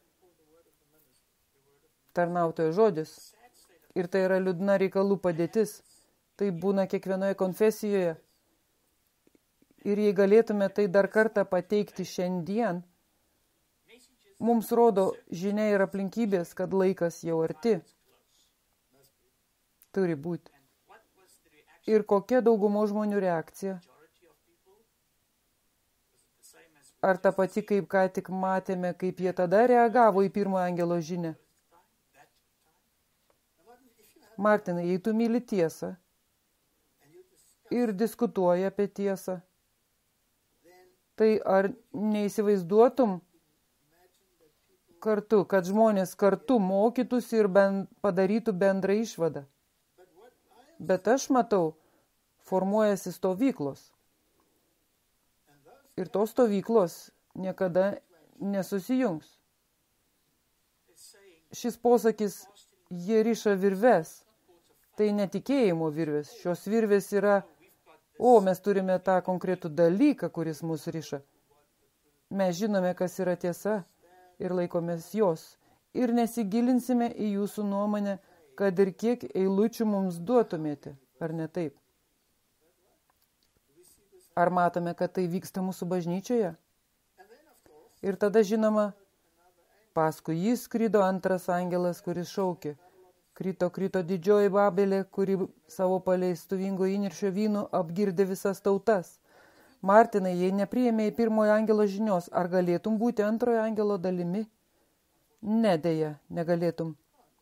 Tarnautojo žodis. Ir tai yra liūdna reikalų padėtis. Tai būna kiekvienoje konfesijoje. Ir jei galėtume tai dar kartą pateikti šiandien, mums rodo žinia ir aplinkybės, kad laikas jau arti. Turi būti. Ir kokia daugumo žmonių reakcija? Ar ta pati, kaip ką tik matėme, kaip jie tada reagavo į pirmojo angelo žinią? Martinai, jei tu myli tiesą ir diskutuoji apie tiesą, tai ar neįsivaizduotum kartu, kad žmonės kartu mokytųsi ir padarytų bendrą išvadą? Bet aš matau, formuojasi stovyklos. Ir tos stovyklos niekada nesusijungs. Šis posakis, jie riša virves, tai netikėjimo virves. Šios virvės yra, mes turime tą konkretų dalyką, kuris mus riša. Mes žinome, kas yra tiesa ir laikomės jos. Ir nesigilinsime į jūsų nuomonę, kad ir kiek eilučių mums duotumėte, ar ne taip? Ar matome, kad tai vyksta mūsų bažnyčioje? Ir tada, žinoma, paskui jį skrido antras angelas, kuris šaukė. Krito didžioji Babelė, kuri savo paleistuvingo įniršio vynu apgirdė visas tautas. Martinai, jei nepriėmė į pirmojo angelo žinios, ar galėtum būti antrojo angelo dalimi? Ne, deja, negalėtum.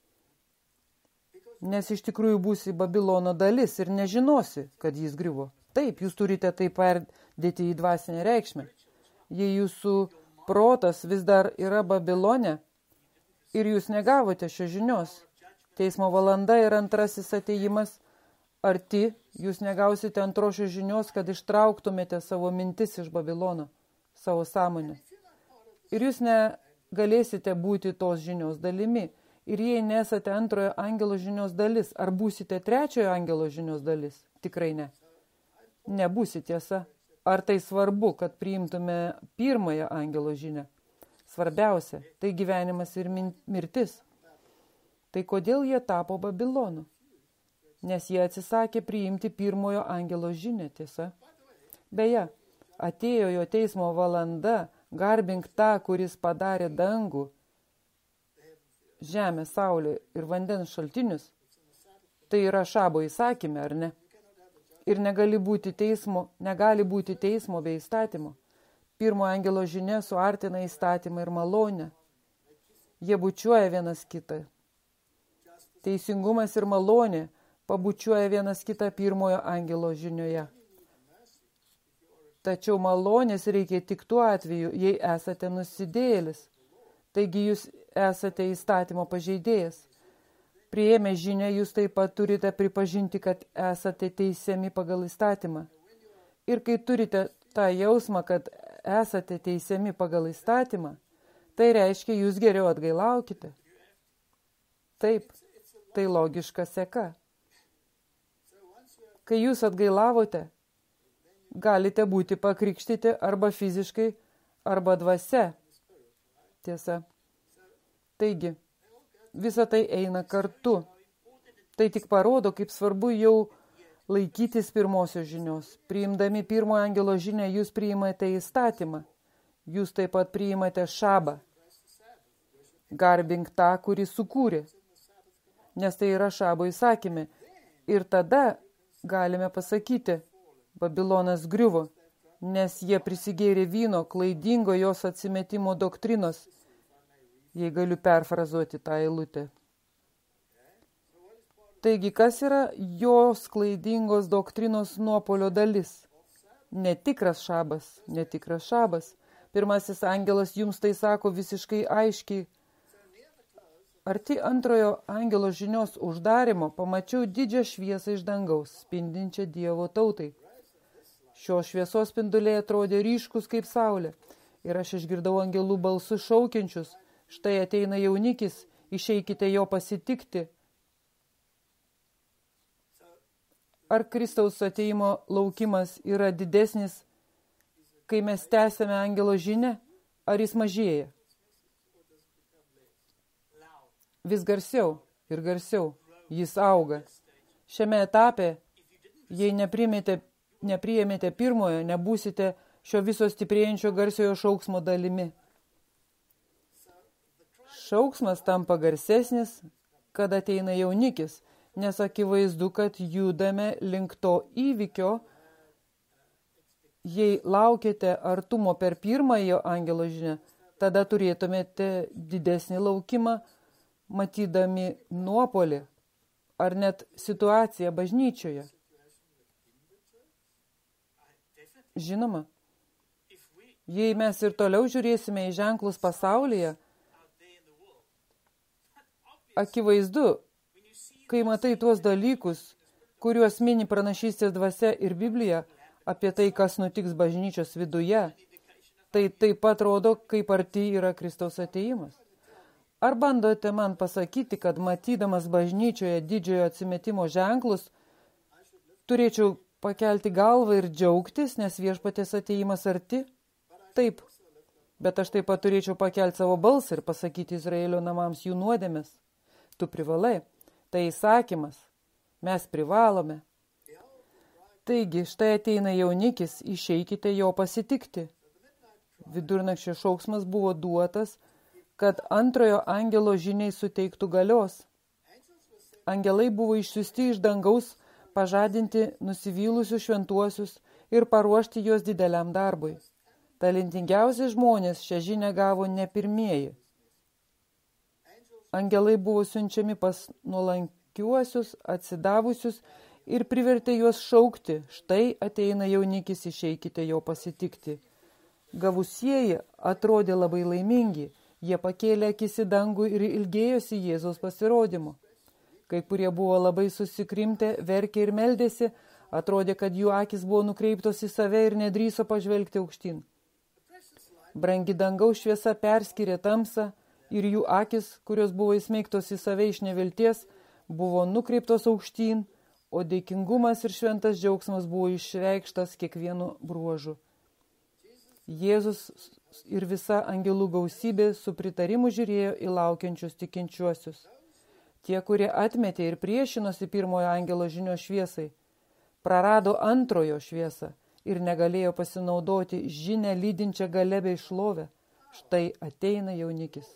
Nes iš tikrųjų būsi Babilono dalis ir nežinosi, kad jis griuvo. Taip, jūs turite tai perdėti į dvasinę reikšmę. Jei jūsų protas vis dar yra Babilone ir jūs negavote šios žinios, teismo valanda ir antrasis atėjimas arti, jūs negausite antrosios žinios, kad ištrauktumėte savo mintis iš Babilono, savo sąmonę. Ir jūs negalėsite būti tos žinios dalimi. Ir jei nesate antrojo angelo žinios dalis, ar būsite trečiojo angelo žinios dalis? Tikrai ne. Nebūsi tiesa. Ar tai svarbu, kad priimtume pirmąją angelo žinią? Svarbiausia, tai gyvenimas ir mirtis. Tai kodėl jie tapo Babilonu? Nes jie atsisakė priimti pirmojo angelo žinią, tiesa. Beje, atėjo jo teismo valanda, garbink tą, kuris padarė dangų, žemę, saulę ir vandens šaltinius. Tai yra šabo įsakyme, ar ne? Ir negali būti teismo be įstatymo. Pirmo angelo žinia suartina įstatymą ir malonę. Jie bučiuoja vienas kitą. Teisingumas ir malonė pabučiuoja vienas kitą pirmojo angelo žinioje. Tačiau malonės reikia tik tuo atveju, jei esate nusidėjėlis. Taigi jūs esate įstatymo pažeidėjas. Priėmę žinią, jūs taip pat turite pripažinti, kad esate teisiami pagal įstatymą. Ir kai turite tą jausmą, kad esate teisiami pagal įstatymą, tai reiškia, jūs geriau atgailaukite. Taip, tai logiška seka. Kai jūs atgailavote, galite būti pakrikštyti arba fiziškai, arba dvasia. Tiesa. Taigi, visa tai eina kartu. Tai tik parodo, kaip svarbu jau laikytis pirmosios žinios. Priimdami pirmo angelo žinią, jūs priimate įstatymą. Jūs taip pat priimate šabą. Garbink tą, kurį sukūrė. Nes tai yra šabo įsakyme. Ir tada galime pasakyti, Babilonas griuvo, nes jie prisigėrė vyno klaidingo jos atsimetimo doktrinos, jei galiu perfrazuoti tą eilutę. Taigi, kas yra jos klaidingos doktrinos nuopolio dalis? Netikras šabas. Pirmasis angelas jums tai sako visiškai aiškiai. Arti antrojo angelo žinios uždarimo pamačiau didžią šviesą iš dangaus, spindinčią Dievo tautai. Šios šviesos spinduliai atrodė ryškus kaip saulė. Ir aš išgirdau angelų balsus šaukiančius. Štai ateina jaunikis, išeikite jo pasitikti. Ar Kristaus ateimo laukimas yra didesnis, kai mes tęsiame angelo žinią, ar jis mažėja? Vis garsiau ir garsiau jis auga. Šiame etape, jei nepriėmėte pirmojo, nebūsite šio viso stiprėjančio garsiojo šauksmo dalimi. Šauksmas tampa garsesnis, kad ateina jaunikis, nes akivaizdu, kad judame link to įvykio. Jei laukite artumo per pirmąją angelo žinią, tada turėtumėte didesnį laukimą, matydami nuopolį ar net situaciją bažnyčioje. Žinoma, jei mes ir toliau žiūrėsime į ženklus pasaulyje, akivaizdu, kai matai tuos dalykus, kuriuos mini pranašystės dvasia ir Biblija apie tai, kas nutiks bažnyčios viduje, tai taip pat rodo, kaip arti yra Kristaus atėjimas. Ar bandote man pasakyti, kad matydamas bažnyčioje didžiojo atsimetimo ženklus, turėčiau pakelti galvą ir džiaugtis, nes viešpaties atėjimas arti? Taip, bet aš taip pat turėčiau pakelti savo balsą ir pasakyti Izraelio namams jų nuodėmes. Tu privalai, tai įsakymas, mes privalome. Taigi, štai ateina jaunikis, išeikite jo pasitikti. Vidurnakčio šauksmas buvo duotas, kad antrojo angelo žiniai suteiktų galios. Angelai buvo išsiųsti iš dangaus pažadinti nusivylusius šventuosius ir paruošti juos dideliam darbui. Talentingiausi žmonės šią žinią gavo ne pirmieji. Angelai buvo siunčiami pas nuolankiuosius, atsidavusius ir privertė juos šaukti, štai ateina jaunikis, išeikite jo pasitikti. Gavusieji atrodė labai laimingi, jie pakėlė akis į dangų ir ilgėjosi Jėzaus pasirodymu. Kai kurie buvo labai susikrimtę, verkė ir meldėsi, atrodė, kad jų akis buvo nukreiptos į save ir nedrįso pažvelgti aukštyn. Brangi dangaus šviesa perskyrė tamsą ir jų akis, kurios buvo įsmeigtos į save iš nevilties, buvo nukreiptos aukštyn, o dėkingumas ir šventas džiaugsmas buvo išreikštas kiekvienu bruožu. Jėzus ir visa angelų gausybė su pritarimu žiūrėjo į laukiančius tikinčiuosius. Tie, kurie atmetė ir priešinosi pirmojo angelo žinios šviesai, prarado antrojo šviesą ir negalėjo pasinaudoti žinę lydinčią galę bei šlovę. Štai ateina jaunikis.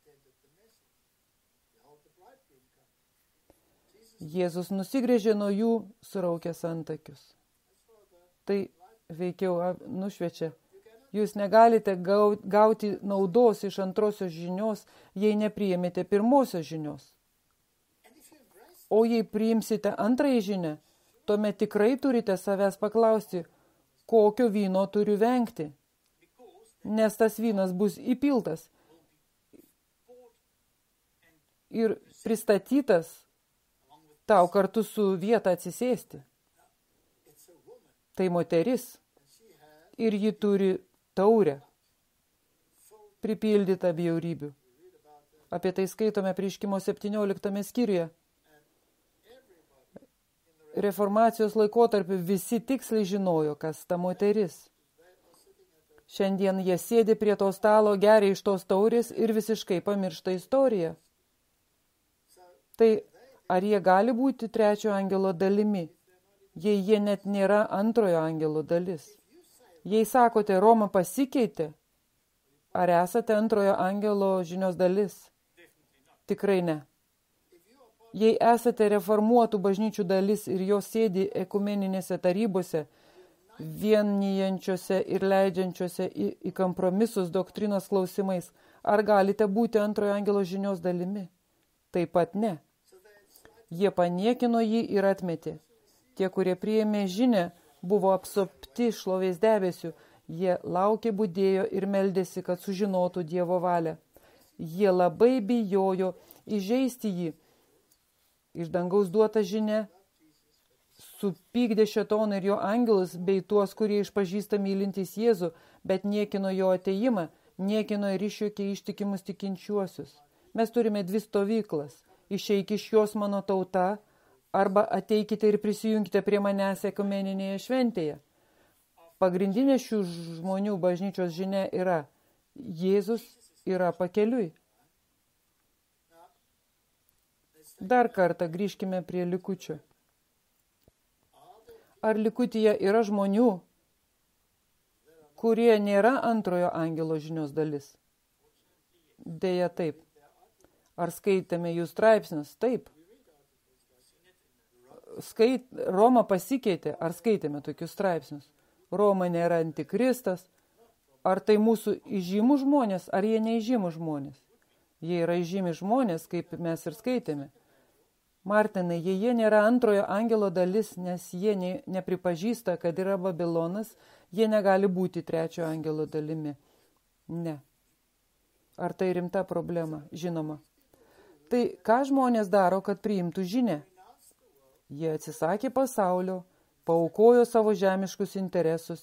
Jėzus nusigręžė nuo jų, suraukęs antakius. Tai veikiau nušviečia. Jūs negalite gauti naudos iš antrosios žinios, jei nepriėmėte pirmosios žinios. O jei priimsite antrąją žinią, tuomet tikrai turite savęs paklausti, kokio vyno turiu vengti, nes tas vynas bus įpiltas ir pristatytas tau kartu su vieta atsisėsti. Tai moteris ir ji turi taurę pripildytą bjaurybių. Apie tai skaitome Apreiškimo 17 skyriuje. Reformacijos laikotarpiu visi tiksliai žinojo, kas ta moteris. Šiandien jie sėdi prie to stalo, geria iš tos taurės ir visiškai pamiršta istoriją. Tai ar jie gali būti trečiojo angelo dalimi, jei jie net nėra antrojo angelo dalis? Jei sakote, Roma pasikeitė, ar esate antrojo angelo žinios dalis? Tikrai ne. Jei esate reformuotų bažnyčių dalis ir jos sėdi ekumeninėse tarybose, vienijančiose ir leidžiančiose į kompromisus doktrinos klausimais, ar galite būti antrojo angelo žinios dalimi? Taip pat ne. Jie paniekino jį ir atmetė. Tie, kurie priėmė žinią, buvo apsopti šlovės debesių. Jie laukė, budėjo ir meldėsi, kad sužinotų Dievo valią. Jie labai bijojo įžeisti jį. Iš dangaus duota žinia supykdė šėtoną ir jo angelus, bei tuos, kurie išpažįsta mylintys Jėzų, bet niekino jo atėjimą, niekino ir išjuokė ištikimus tikinčiuosius. Mes turime dvi stovyklas. Išeik iš jos mano tauta, arba ateikite ir prisijunkite prie manęs ekumeninėje šventėje. Pagrindinė šių žmonių bažnyčios žinia yra: Jėzus yra pakeliui. Dar kartą grįžkime prie likučio. Ar likutyje yra žmonių, kurie nėra antrojo angelo žinios dalis? Deja, taip. Ar skaitėme jų straipsnius? Taip. Roma pasikeitė. Ar skaitėme tokius straipsnius? Roma nėra antikristas. Ar tai mūsų įžymų žmonės, ar jie neįžymų žmonės? Jie yra įžymi žmonės, kaip mes ir skaitėme. Martinai, jei jie nėra antrojo angelo dalis, nes jie nepripažįsta, kad yra Babilonas, jie negali būti trečiojo angelo dalimi. Ne. Ar tai rimta problema? Žinoma. Tai ką žmonės daro, kad priimtų žinią? Jie atsisakė pasaulio, paaukojo savo žemiškus interesus.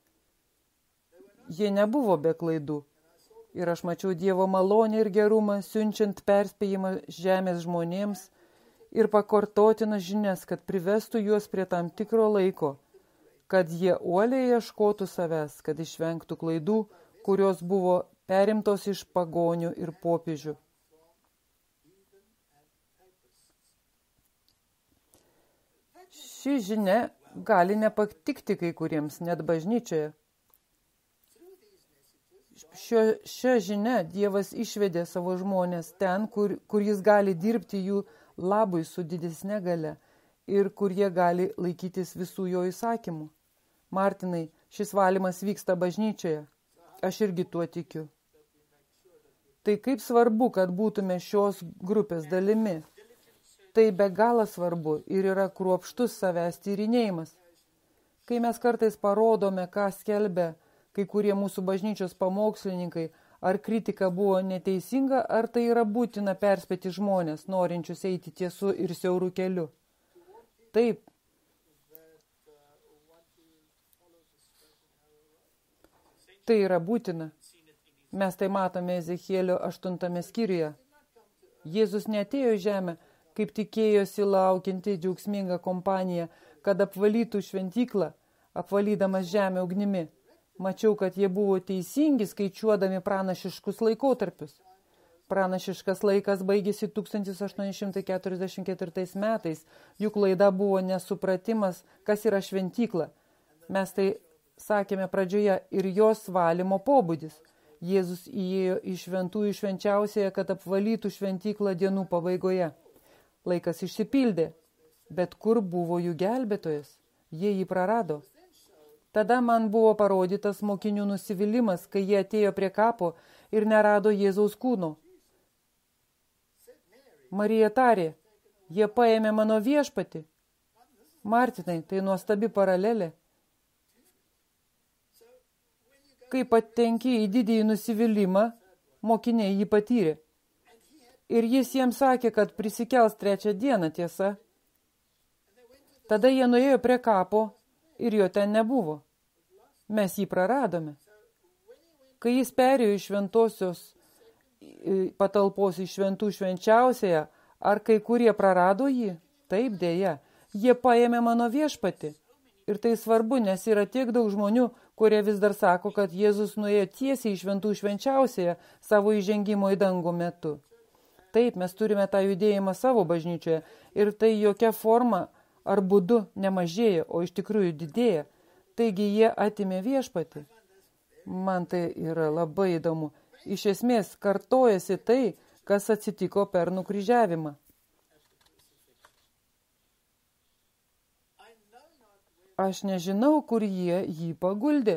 Jie nebuvo be klaidų. Ir aš mačiau Dievo malonę ir gerumą, siunčiant perspėjimą žemės žmonėms ir pakartotinas žinias, kad privestų juos prie tam tikro laiko, kad jie uoliai ieškotų savęs, kad išvengtų klaidų, kurios buvo perimtos iš pagonių ir popiežių. Ši žinia gali nepatikti kai kuriems, net bažnyčioje. Šią žinią Dievas išvedė savo žmonės ten, kur jis gali dirbti jų labui su didesne galia ir kur jie gali laikytis visų jo įsakymų. Martinai, šis valymas vyksta bažnyčioje. Aš irgi tuo tikiu. Tai kaip svarbu, kad būtume šios grupės dalimi. Tai be galo svarbu ir yra kruopštus savęs tyrinėjimas. Kai mes kartais parodome, ką skelbia kai kurie mūsų bažnyčios pamokslininkai, ar kritika buvo neteisinga, ar tai yra būtina perspėti žmonės, norinčius eiti tiesu ir siaurų keliu. Taip. Tai yra būtina. Mes tai matome Ezechielio 8 skyriuje. Jėzus neatėjo į žemę, kaip tikėjosi laukianti džiaugsminga kompanija, kad apvalytų šventyklą, apvalydamas žemę ugnimi. Mačiau, kad jie buvo teisingi, skaičiuodami pranašiškus laikotarpius. Pranašiškas laikas baigėsi 1844 metais. Jų klaida buvo nesupratimas, kas yra šventykla. Mes tai sakėme pradžioje ir jos valymo pobūdis. Jėzus įėjo į šventųjų švenčiausiąją, kad apvalytų šventyklą dienų pabaigoje. Laikas išsipildė, bet kur buvo jų gelbėtojas? Jie jį prarado. Tada man buvo parodytas mokinių nusivylimas, kai jie atėjo prie kapo ir nerado Jėzaus kūno. Marija tarė, jie paėmė mano viešpatį. Martinai, tai nuostabi paralelė. Kai patenki į didįjį nusivylimą, mokiniai jį patyrė. Ir jis jiems sakė, kad prisikels 3 dieną, tiesa. Tada jie nuėjo prie kapo ir jo ten nebuvo. Mes jį praradome. Kai jis perėjo iš šventosios patalpos į šventų švenčiausiąją, ar kai kurie prarado jį? Taip, dėja. Jie paėmė mano viešpatį. Ir tai svarbu, nes yra tiek daug žmonių, kurie vis dar sako, kad Jėzus nuėjo tiesiai į šventų švenčiausiąją savo įžengimo į dangų metu. Taip, mes turime tą judėjimą savo bažnyčioje ir tai jokia forma ar būdu nemažėja, o iš tikrųjų didėja. Taigi jie atimė viešpatį. Man tai yra labai įdomu. Iš esmės kartojasi tai, kas atsitiko per nukryžiavimą. Aš nežinau, kur jie jį paguldė.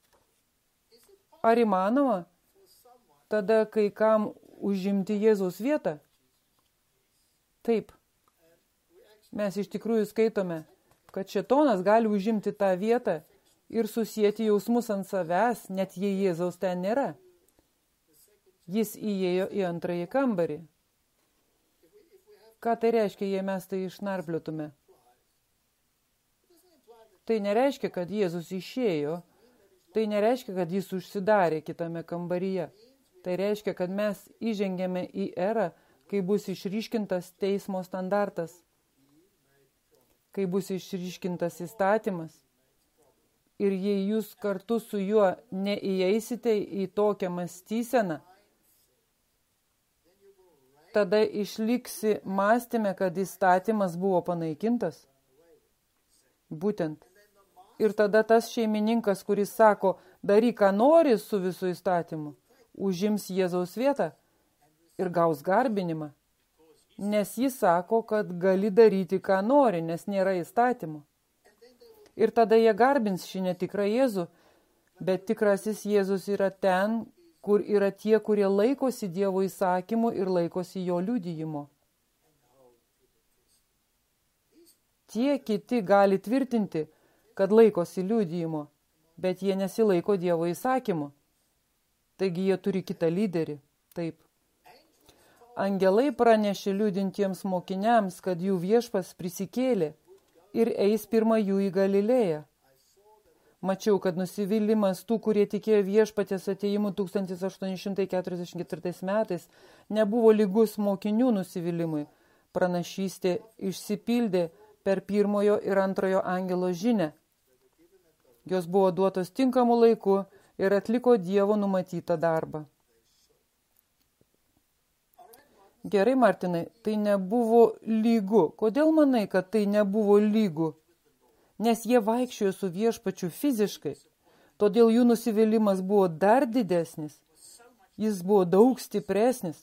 Ar įmanoma tada kai kam užimti Jėzaus vietą? Taip. Mes iš tikrųjų skaitome, kad šėtonas gali užimti tą vietą ir susijęti jausmus ant savęs, net jei Jėzaus ten nėra. Jis įėjo į antrąjį kambarį. Ką tai reiškia, jei mes tai išnarpliotume? Tai nereiškia, kad Jėzus išėjo. Tai nereiškia, kad jis užsidarė kitame kambaryje. Tai reiškia, kad mes įžengėme į erą, kai bus išryškintas teismo standartas, kai bus išryškintas įstatymas. Ir jei jūs kartu su juo neįeisite į tokią mąstyseną, tada išliksi mąstyme, kad įstatymas buvo panaikintas. Būtent. Ir tada tas šeimininkas, kuris sako, daryk, ką nori su visų įstatymu, užims Jėzaus vietą ir gaus garbinimą. Nes jis sako, kad gali daryti, ką nori, nes nėra įstatymų. Ir tada jie garbins šį netikrą Jėzų, bet tikrasis Jėzus yra ten, kur yra tie, kurie laikosi Dievo įsakymų ir laikosi jo liudijimo. Tie kiti gali tvirtinti, kad laikosi liudijimo, bet jie nesilaiko Dievo įsakymų. Taigi jie turi kitą lyderį. Taip. Angelai pranešė liudintiems mokiniams, kad jų viešpas prisikėlė ir eis pirma jų į Galilėją. Mačiau, kad nusivylimas tų, kurie tikėjo viešpatės atėjimu 1844 metais, nebuvo lygus mokinių nusivylimui. Pranašystė išsipildė per pirmojo ir antrojo angelo žinią. Jos buvo duotos tinkamu laiku ir atliko Dievo numatytą darbą. Gerai, Martinai, tai nebuvo lygu. Kodėl manai, kad tai nebuvo lygu? Nes jie vaikščiojo su viešpačiu fiziškai. Todėl jų nusivylimas buvo dar didesnis. Jis buvo daug stipresnis.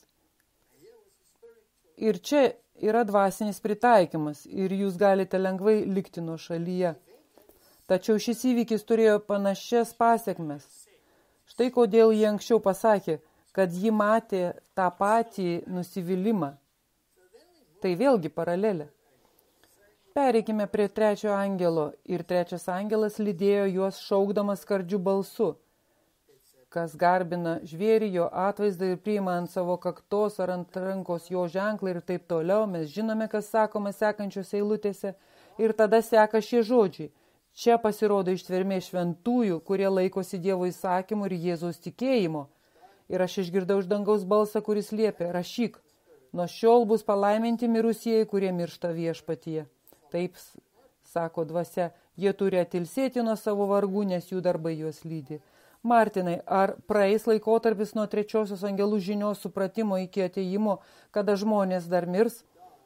Ir čia yra dvasinis pritaikymas ir jūs galite lengvai likti nuo šalyje. Tačiau šis įvykis turėjo panašias pasiekmes. Štai kodėl jie anksčiau pasakė, kad ji matė tą patį nusivylimą. Tai vėlgi paralelė. Pereikime prie 3 angelo ir 3 angelas lydėjo juos šaukdamas skardžiu balsu. Kas garbina žvėrį, jo atvaizdą ir priima ant savo kaktos ar ant rankos jo ženklą ir taip toliau. Mes žinome, kas sakoma sekančiose eilutėse. Ir tada seka šie žodžiai. Čia pasirodo ištvermė šventųjų, kurie laikosi Dievo įsakymų ir Jėzaus tikėjimo. Ir aš išgirdau iš dangaus balsą, kuris liepė, rašyk, Nuo šiol bus palaiminti mirusieji, kurie miršta viešpatyje. Taip, sako dvasia, jie turi atilsėti nuo savo vargų, nes jų darbai juos lydi. Martinai, ar praeis laikotarpis nuo trečiosios angelų žinios supratimo iki atėjimo, kada žmonės dar mirs?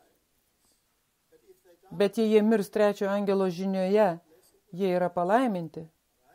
Bet jei jie mirs trečiojo angelo žinioje, jie yra palaiminti.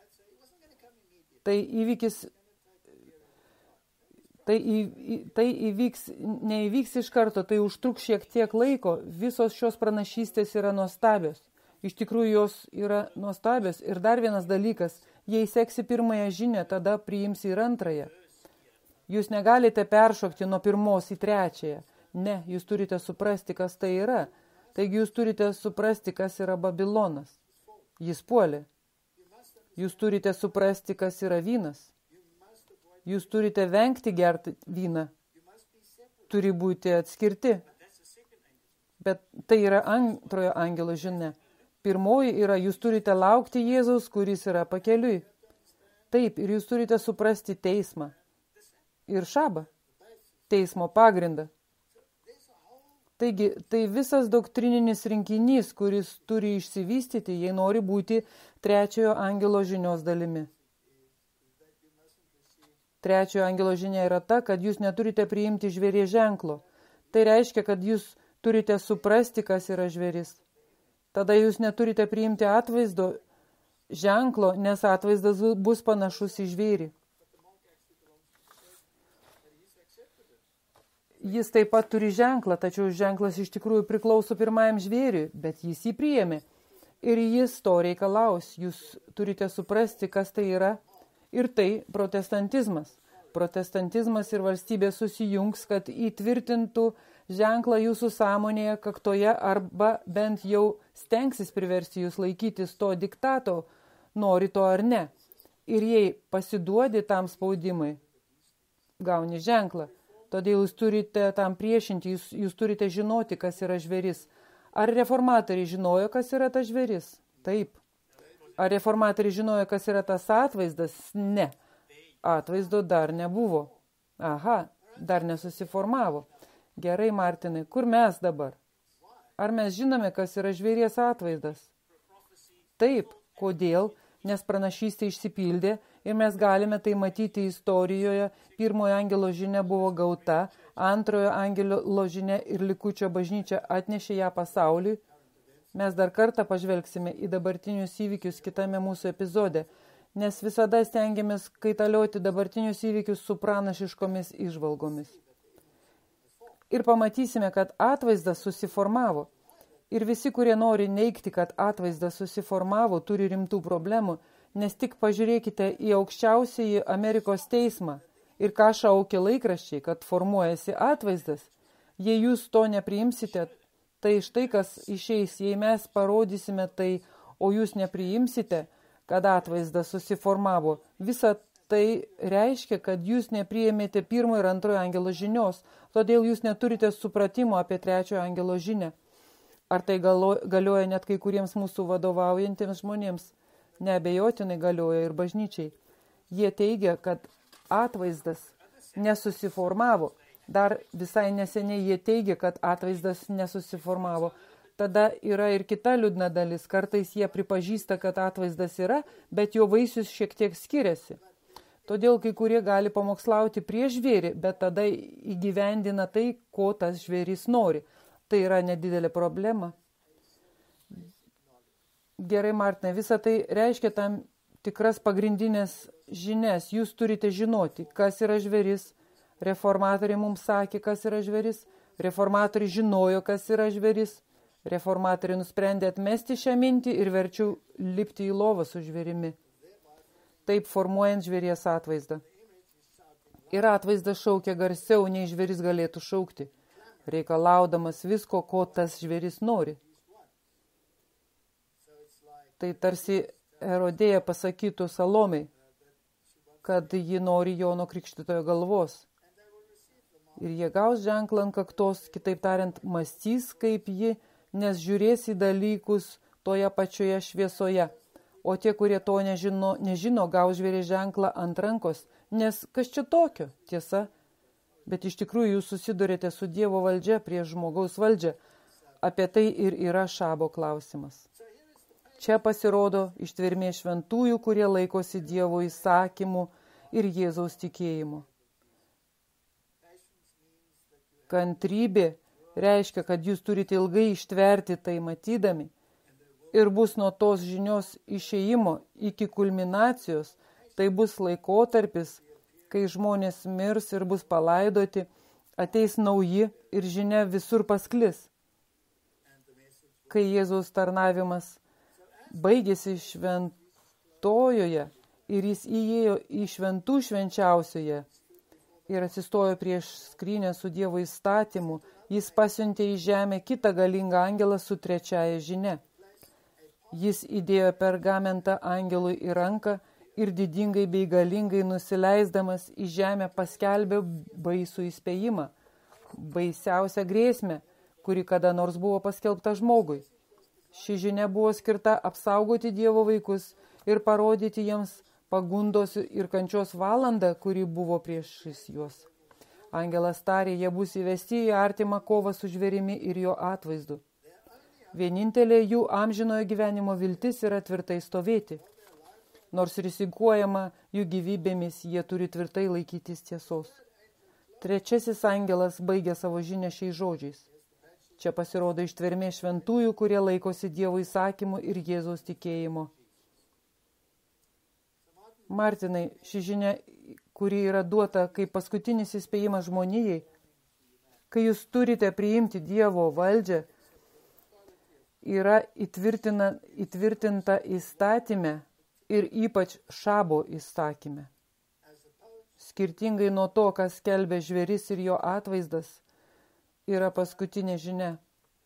Neįvyks iš karto, tai užtruks šiek tiek laiko. Visos šios pranašystės yra nuostabios. Iš tikrųjų, jos yra nuostabios. Ir dar vienas dalykas, jei seksi pirmąją žinią, tada priimsi ir antrąją. Jūs negalite peršokti nuo pirmos į trečiąją. Ne, jūs turite suprasti, kas tai yra. Taigi jūs turite suprasti, kas yra Babilonas. Jis puolė. Jūs turite suprasti, kas yra vynas. Jūs turite vengti gerti vyną. Turi būti atskirti. Bet tai yra antrojo angelo žinia. Pirmoji yra, jūs turite laukti Jėzaus, kuris yra pakeliui. Taip, ir jūs turite suprasti teismą. Ir šabą. Teismo pagrindą. Taigi, tai visas doktrininis rinkinys, kuris turi išsivystyti, jei nori būti trečiojo angelo žinios dalimi. Trečiojo angelo žinia yra ta, kad jūs neturite priimti žvėries ženklo. Tai reiškia, kad jūs turite suprasti, kas yra žvėris. Tada jūs neturite priimti atvaizdo ženklo, nes atvaizdas bus panašus į žvėrį. Jis taip pat turi ženklą, tačiau ženklas iš tikrųjų priklauso pirmajam žvėriui, bet jis jį priėmė. Ir jis to reikalaus. Jūs turite suprasti, kas tai yra. Ir tai protestantizmas. Protestantizmas ir valstybė susijungs, kad įtvirtintų ženklą jūsų sąmonėje, kaktoje, arba bent jau stengsis priversti jūs laikytis to diktato, nori to ar ne. Ir jei pasiduodi tam spaudimui, gauni ženklą. Todėl jūs turite tam priešinti, jūs turite žinoti, kas yra žvėris. Ar reformatoriai žinojo, kas yra tas žvėris? Taip. Ar reformatoriai žinojo, kas yra tas atvaizdas? Ne. Atvaizdo dar nebuvo. Aha, dar nesusiformavo. Gerai, Martinai, kur mes dabar? Ar mes žinome, kas yra žvėries atvaizdas? Taip. Kodėl? Nes pranašystė išsipildė ir mes galime tai matyti istorijoje. Pirmojo angelo žinia buvo gauta, antrojo angelo žinia ir likučio bažnyčia atnešė ją pasauliui. Mes dar kartą pažvelgsime į dabartinius įvykius kitame mūsų epizode, nes visada stengiamės kaitalioti dabartinius įvykius su pranašiškomis įžvalgomis. Ir pamatysime, kad atvaizdas susiformavo. Ir visi, kurie nori neigti, kad atvaizdas susiformavo, turi rimtų problemų, nes tik pažiūrėkite į aukščiausiąjį Amerikos teismą ir ką šaukia laikraščiai, kad formuojasi atvaizdas. Jei jūs to nepriimsite, tai štai kas išeis, jei mes parodysime tai, o jūs nepriimsite, kad atvaizdas susiformavo. Visa tai reiškia, kad jūs nepriėmėte pirmojo ir antrojo angelo žinios, todėl jūs neturite supratimo apie trečiojo angelo žinią. Ar tai galioja net kai kuriems mūsų vadovaujantiems žmonėms? Neabejotinai galioja ir bažnyčiai. Jie teigia, kad atvaizdas nesusiformavo. Dar visai neseniai jie teigia, kad atvaizdas nesusiformavo. Tada yra ir kita liūdna dalis. Kartais jie pripažįsta, kad atvaizdas yra, bet jo vaisius šiek tiek skiriasi. Todėl kai kurie gali pamokslauti prieš žvėrį, bet tada įgyvendina tai, ko tas žvėris nori. Tai yra nedidelė problema. Gerai, Martinai, visa tai reiškia tam tikras pagrindinės žinias. Jūs turite žinoti, kas yra žvėris. Reformatoriai mums sakė, kas yra žvėris. Reformatoriai žinojo, kas yra žvėris. Reformatoriai nusprendė atmesti šią mintį ir verčiau lipti į lovą su žvėrimi. Taip formuojant žvėries atvaizdą. Ir atvaizdas šaukia garsiau, nei žvėris galėtų šaukti, reikalaudamas visko, ko tas žvėris nori. Tai tarsi Erodėja pasakytų Salomei, kad ji nori Jono Krikštytojo galvos. Ir jie gaus ženklą ant kaktos, kitaip tariant, mąstys kaip ji, nes žiūrės į dalykus toje pačioje šviesoje. O tie, kurie to nežino, gaus žvėries ženklą ant rankos, nes kas čia tokio? Tiesa, bet iš tikrųjų jūs susidurėte su Dievo valdžia prieš žmogaus valdžią. Apie tai ir yra šabo klausimas. Čia pasirodo ištvermė šventųjų, kurie laikosi Dievo įsakymų ir Jėzaus tikėjimo. Kantrybė reiškia, kad jūs turite ilgai ištverti tai matydami ir bus nuo tos žinios išėjimo iki kulminacijos, tai bus laikotarpis, kai žmonės mirs ir bus palaidoti, ateis nauji ir žinia visur pasklis. Kai Jėzaus tarnavimas baigėsi šventojoje ir jis įėjo į šventų švenčiausioje ir atsistojo prieš skrynę su Dievo įstatymu, jis pasiuntė į žemę kitą galingą angelą su trečiaja žinia. Jis įdėjo pergamentą angelui į ranką ir didingai bei galingai nusileisdamas į žemę paskelbė baisų įspėjimą, baisiausią grėsmę, kuri kada nors buvo paskelbta žmogui. Ši žinia buvo skirta apsaugoti Dievo vaikus ir parodyti jiems pagundos ir kančios valandą, kuri buvo priešais juos. Angelas tarė, jie bus įvesti į artimą kovą su žvėrimi ir jo atvaizdu. Vienintelė jų amžinojo gyvenimo viltis yra tvirtai stovėti. Nors rizikuojama jų gyvybėmis, jie turi tvirtai laikytis tiesos. Trečiasis angelas baigė savo žinią šiais žodžiais. Čia pasirodo ištvermė šventųjų, kurie laikosi Dievo įsakymų ir Jėzaus tikėjimo. Martinai, ši žinia, kuri yra duota kaip paskutinis įspėjimas žmonijai, kai jūs turite priimti Dievo valdžią, yra įtvirtinta įstatyme ir ypač šabo įstatyme. Skirtingai nuo to, kas skelbia žvėris ir jo atvaizdas, yra paskutinė žinia.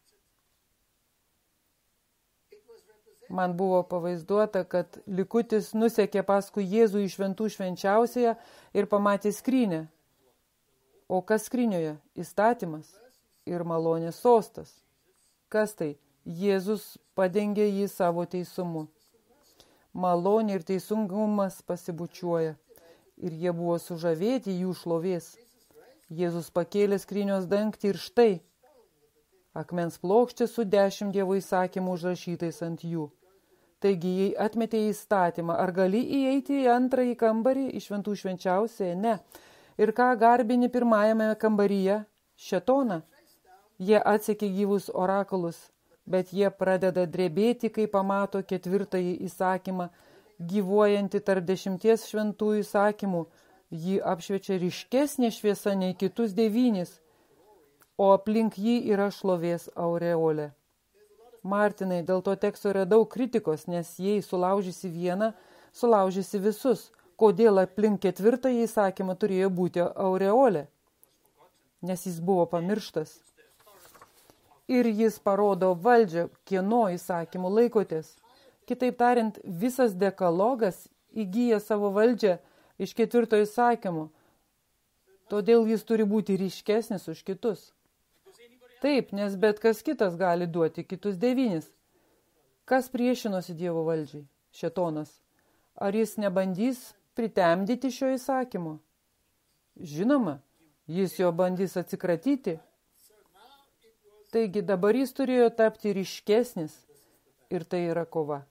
Man buvo pavaizduota, kad likutis nusekė paskui Jėzų į šventų švenčiausiąją ir pamatė skrynę. O kas skrynioje? Įstatymas ir malonės sostas. Kas tai? Jėzus padengė jį savo teisumu. Malonė ir teisingumas pasibučiuoja. Ir jie buvo sužavėti jų šlovės. Jėzus pakėlė skrynios dangtį ir štai akmens plokštė su 10 Dievo įsakymų užrašytais ant jų. Taigi, jei atmetė įstatymą, ar gali įeiti į antrąjį kambarį, į šventų švenčiausiąją? Ne. Ir ką garbini pirmajame kambaryje? Šėtoną. Jie atsekė gyvus orakulus, bet jie pradeda drebėti, kai pamato 4 įsakymą, gyvuojantį tarp 10 šventųjų įsakymų. Jį apšviečia ryškesnė šviesa nei kitus 9, o aplink jį yra šlovės aureolė. Martinai, dėl to teksto yra daug kritikos, nes jei sulaužysi vieną, sulaužysi visus. Kodėl aplink 4 įsakymą turėjo būti aureolė? Nes jis buvo pamirštas. Ir jis parodo valdžią, kieno įsakymų laikotės. Kitaip tariant, visas dekalogas įgyja savo valdžią iš 4 įsakymo. Todėl jis turi būti ryškesnis už kitus. Taip, nes bet kas kitas gali duoti kitus 9. Kas priešinosi Dievo valdžiai? Šėtonas. Ar jis nebandys pritemdyti šio įsakymo? Žinoma, jis jo bandys atsikratyti. Taigi dabar jis turėjo tapti ryškesnis ir tai yra kova.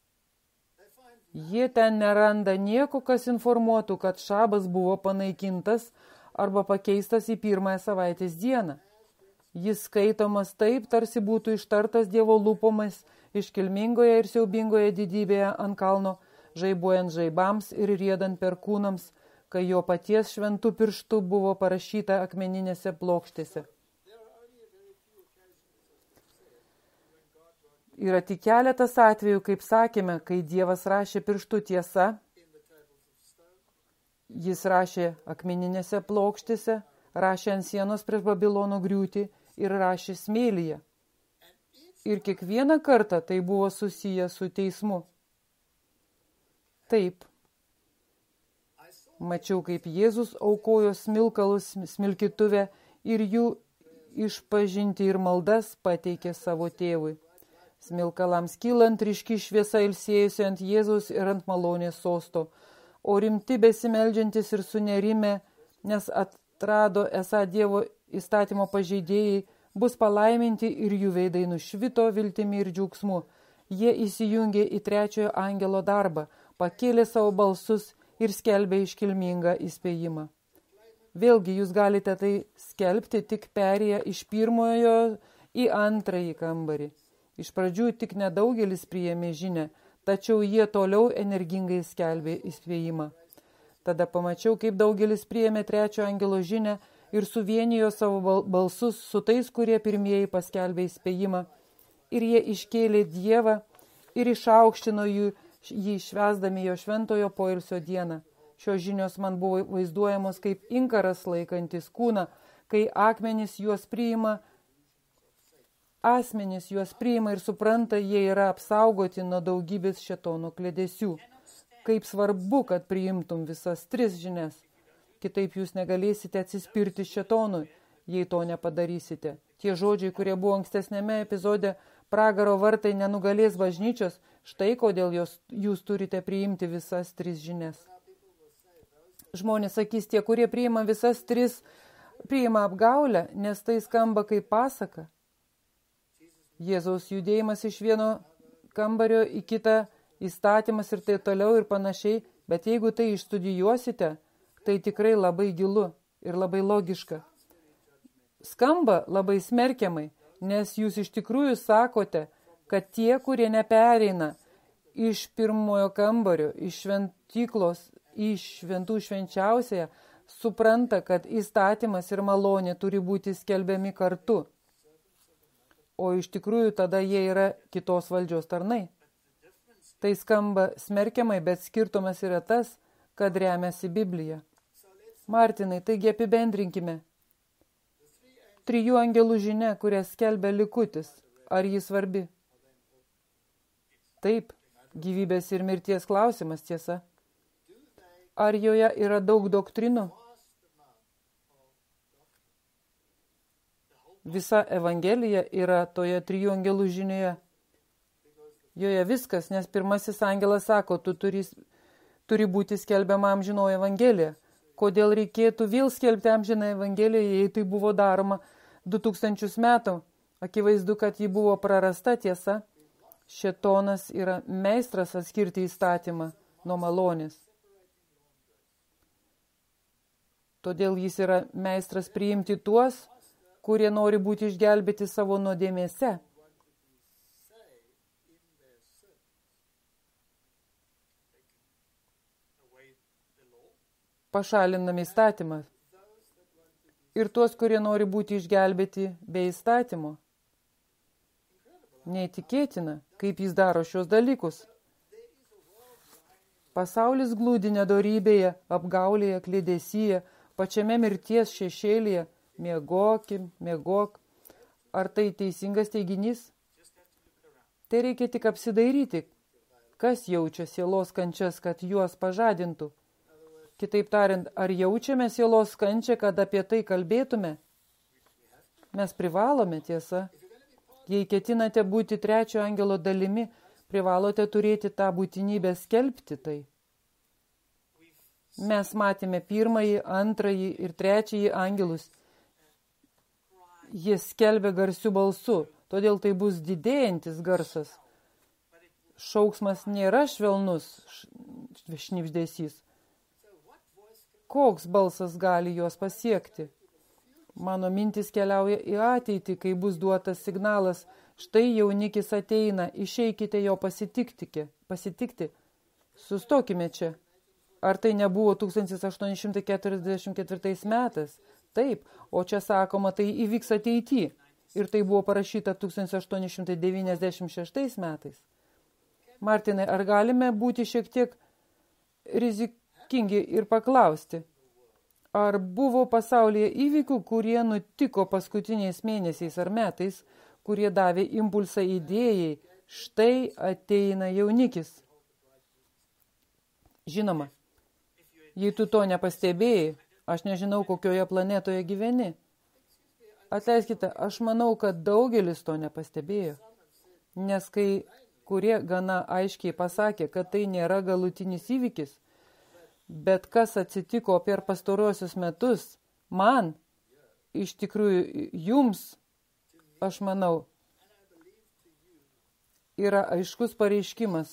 Jie ten neranda nieko, kas informuotų, kad šabas buvo panaikintas arba pakeistas į pirmąją savaitės dieną. Jis skaitomas taip, tarsi būtų ištartas Dievo lūpomis iškilmingoje ir siaubingoje didybėje ant kalno, žaibuojant žaibams ir riedant per kūnams, kai jo paties šventų pirštų buvo parašyta akmeninėse plokštėse. Yra tik keletas atvejų, kaip sakėme, kai Dievas rašė pirštų tiesa. Jis rašė akmeninėse plokštėse, rašė ant sienos prieš Babilono griūtį ir rašė smėlyje. Ir kiekvieną kartą tai buvo susiję su teismu. Taip. Mačiau, kaip Jėzus aukojo smilkalus smilkytuvę ir jų išpažinti ir maldas pateikė savo tėvui. Smilkalams kylant ryški šviesa ilsėjusi ant Jėzaus ir ant malonės sosto, o rimti besimeldžiantis ir sunerime, nes atrado esą Dievo įstatymo pažeidėjai, bus palaiminti ir jų veidai nušvito viltimi ir džiaugsmu. Jie įsijungė į trečiojo angelo darbą, pakėlė savo balsus ir skelbė iškilmingą įspėjimą. Vėlgi jūs galite tai skelbti tik perėję iš pirmojo į antrąjį kambarį. Iš pradžių tik nedaugelis priėmė žinią, tačiau jie toliau energingai skelbė įspėjimą. Tada pamačiau, kaip daugelis priėmė trečio angelo žinią ir suvienijo savo balsus su tais, kurie pirmieji paskelbė įspėjimą. Ir jie iškėlė Dievą ir išaukštino jį švęsdami jo šventojo poilsio dieną. Šios žinios man buvo vaizduojamos kaip inkaras laikantis kūną, kai asmenys juos priima ir supranta, jie yra apsaugoti nuo daugybės šėtono kliedesių. Kaip svarbu, kad priimtum visas 3 žinias. Kitaip jūs negalėsite atsispirti šėtonui, jei to nepadarysite. Tie žodžiai, kurie buvo ankstesnėme epizode, pragaro vartai nenugalės bažnyčios, štai kodėl jūs turite priimti visas 3 žinias. Žmonės sakys, tie, kurie priima visas 3, priima apgaulę, nes tai skamba kaip pasaka. Jėzaus judėjimas iš vieno kambario į kitą, įstatymas ir taip toliau ir panašiai, bet jeigu tai išstudijuosite, tai tikrai labai gilu ir labai logiška. Skamba labai smerkiamai, nes jūs iš tikrųjų sakote, kad tie, kurie nepereina iš pirmojo kambario, iš šventyklos, iš šventų švenčiausiąją, supranta, kad įstatymas ir malonė turi būti skelbiami kartu. O iš tikrųjų tada jie yra kitos valdžios tarnai. Tai skamba smerkiamai, bet skirtumas yra tas, kad remiasi Biblija. Martinai, taigi apibendrinkime. 3 angelų žinia, kurią skelbia likutis. Ar ji svarbi? Taip, gyvybės ir mirties klausimas, tiesa. Ar joje yra daug doktrinų? Visa Evangelija yra toje 3 angelų žinioje. Joje viskas, nes pirmasis angelas sako, tu turi būti skelbiama amžinoji Evangelija. Kodėl reikėtų vėl skelbti amžiną Evangeliją, jei tai buvo daroma 2000 metų? Akivaizdu, kad ji buvo prarasta, tiesa. Šėtonas yra meistras atskirti įstatymą nuo malonės. Todėl jis yra meistras priimti tuos, kurie nori būti išgelbėti savo nuodėmėse. Pašalinami įstatymą. Ir tuos, kurie nori būti išgelbėti be įstatymo. Neįtikėtina, kaip jis daro šios dalykus. Pasaulis glūdi nedorybėje, apgaulėje, klėdesyje, pačiame mirties šešėlyje. Miegok. Ar tai teisingas teiginys? Tai reikia tik apsidairyti, kas jaučia sielos kančias, kad juos pažadintų. Kitaip tariant, ar jaučiame sielos kančią, kad apie tai kalbėtume? Mes privalome, tiesa. Jei ketinate būti 3 angelo dalimi, privalote turėti tą būtinybę skelbti tai. Mes matėme 1., 2. ir 3 angelus. Jie skelbia garsiu balsu, todėl tai bus didėjantis garsas. Šauksmas nėra švelnus šnibždesys. Koks balsas gali juos pasiekti? Mano mintis keliauja į ateitį, kai bus duotas signalas, štai jaunikis ateina, išeikite jo pasitikti. Sustokime čia. Ar tai nebuvo 1844 metais? Taip, o čia sakoma, tai įvyks ateityje. Ir tai buvo parašyta 1896 metais. Martinai, ar galime būti šiek tiek rizikingi ir paklausti, ar buvo pasaulyje įvykių, kurie nutiko paskutiniais mėnesiais ar metais, kurie davė impulsą idėjai, štai ateina jaunikis? Žinoma, jei tu to nepastebėjai, aš nežinau, kokioje planetoje gyveni. Atleiskite, aš manau, kad daugelis to nepastebėjo, nes kai kurie gana aiškiai pasakė, kad tai nėra galutinis įvykis, bet kas atsitiko per pastaruosius metus, Man, iš tikrųjų, jums, aš manau, yra aiškus pareiškimas.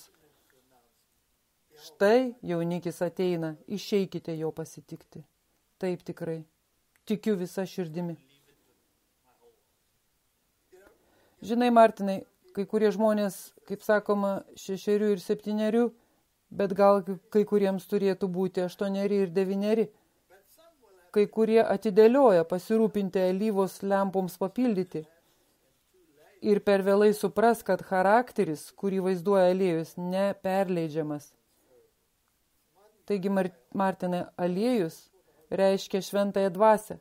Štai jaunikis ateina, išeikite jo pasitikti. Taip tikrai. Tikiu visą širdimi. Žinai, Martinai, kai kurie žmonės, kaip sakoma, 6 ir 7, bet gal kai kuriems turėtų būti 8 ir 9. Kai kurie atidėlioja pasirūpinti alyvos lempoms papildyti. Ir per vėlai supras, kad charakteris, kurį vaizduoja aliejus, neperleidžiamas. Taigi, Martinai, aliejus reiškia šventąją dvasią.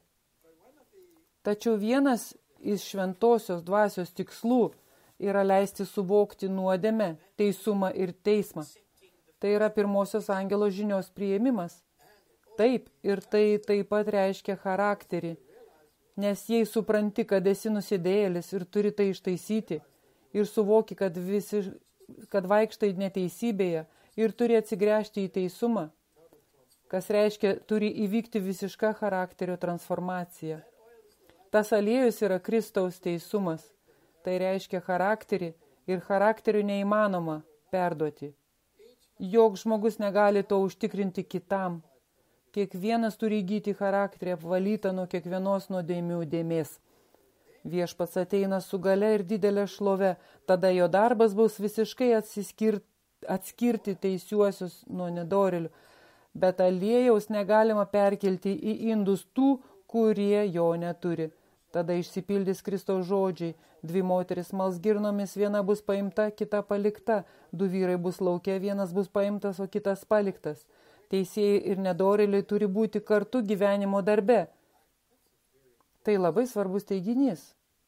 Tačiau vienas iš šventosios dvasios tikslų yra leisti suvokti nuodėmę, teisumą ir teismą. Tai yra pirmosios angelo žinios priėmimas. Taip, ir tai taip pat reiškia charakterį. Nes jei supranti, kad esi nusidėjėlis ir turi tai ištaisyti, ir suvoki, kad vaikštai neteisybėje ir turi atsigręžti į teisumą, kas reiškia, turi įvykti visiška charakterio transformacija. Tas aliejus yra Kristaus teisumas. Tai reiškia charakterį ir charakterių neįmanoma perduoti. Joks žmogus negali to užtikrinti kitam. Kiekvienas turi įgyti charakterį apvalytą nuo kiekvienos nuodėmių dėmės. Viešpats ateina su galia ir didelė šlove, tada jo darbas bus visiškai atskirti teisiuosius nuo nedorėlių, bet aliejaus negalima perkelti į indus tų, kurie jo neturi. Tada išsipildys Kristaus žodžiai, 2 moteris mals girnomis, viena bus paimta, kita palikta, 2 vyrai bus lauke, vienas bus paimtas, o kitas paliktas. Teisėjai ir nedorėliai turi būti kartu gyvenimo darbe. Tai labai svarbus teiginys.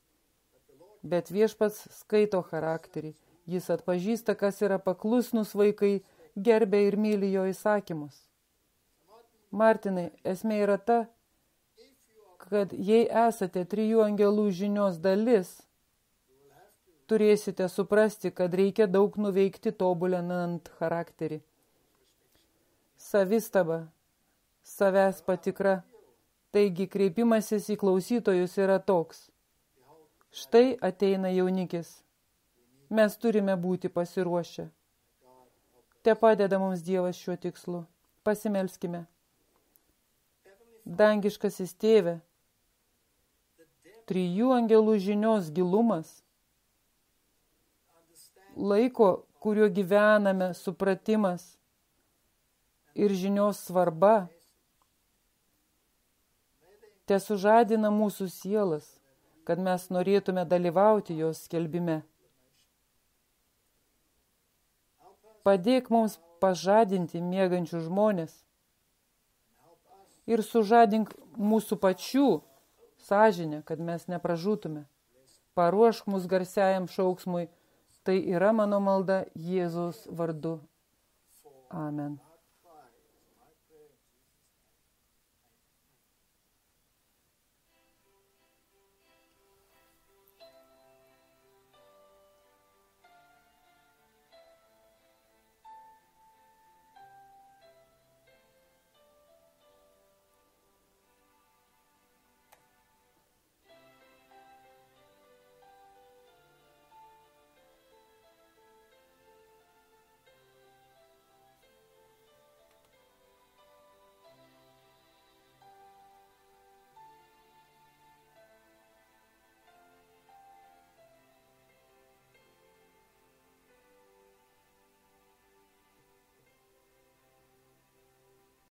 Bet viešpats skaito charakterį. Jis atpažįsta, kas yra paklusnus vaikai, gerbia ir myli jo įsakymus. Martinai, esmė yra ta, kad jei esate 3 angelų žinios dalis, turėsite suprasti, kad reikia daug nuveikti tobulinant charakterį. Savistaba, savęs patikra, taigi kreipimasis į klausytojus yra toks. Štai ateina jaunikis. Mes turime būti pasiruošę. Te padeda mums Dievas šiuo tikslu. Pasimelskime. Dangiškasis Tėve, 3 angelų žinios gilumas, laiko, kuriuo gyvename, supratimas ir žinios svarba, te sužadina mūsų sielas, kad mes norėtume dalyvauti jos skelbime. Padėk mums pažadinti miegančių žmonės ir sužadink mūsų pačių sąžinę, kad mes nepražūtume. Paruošk mus garsiajam šauksmui. Tai yra mano malda Jėzaus vardu. Amen.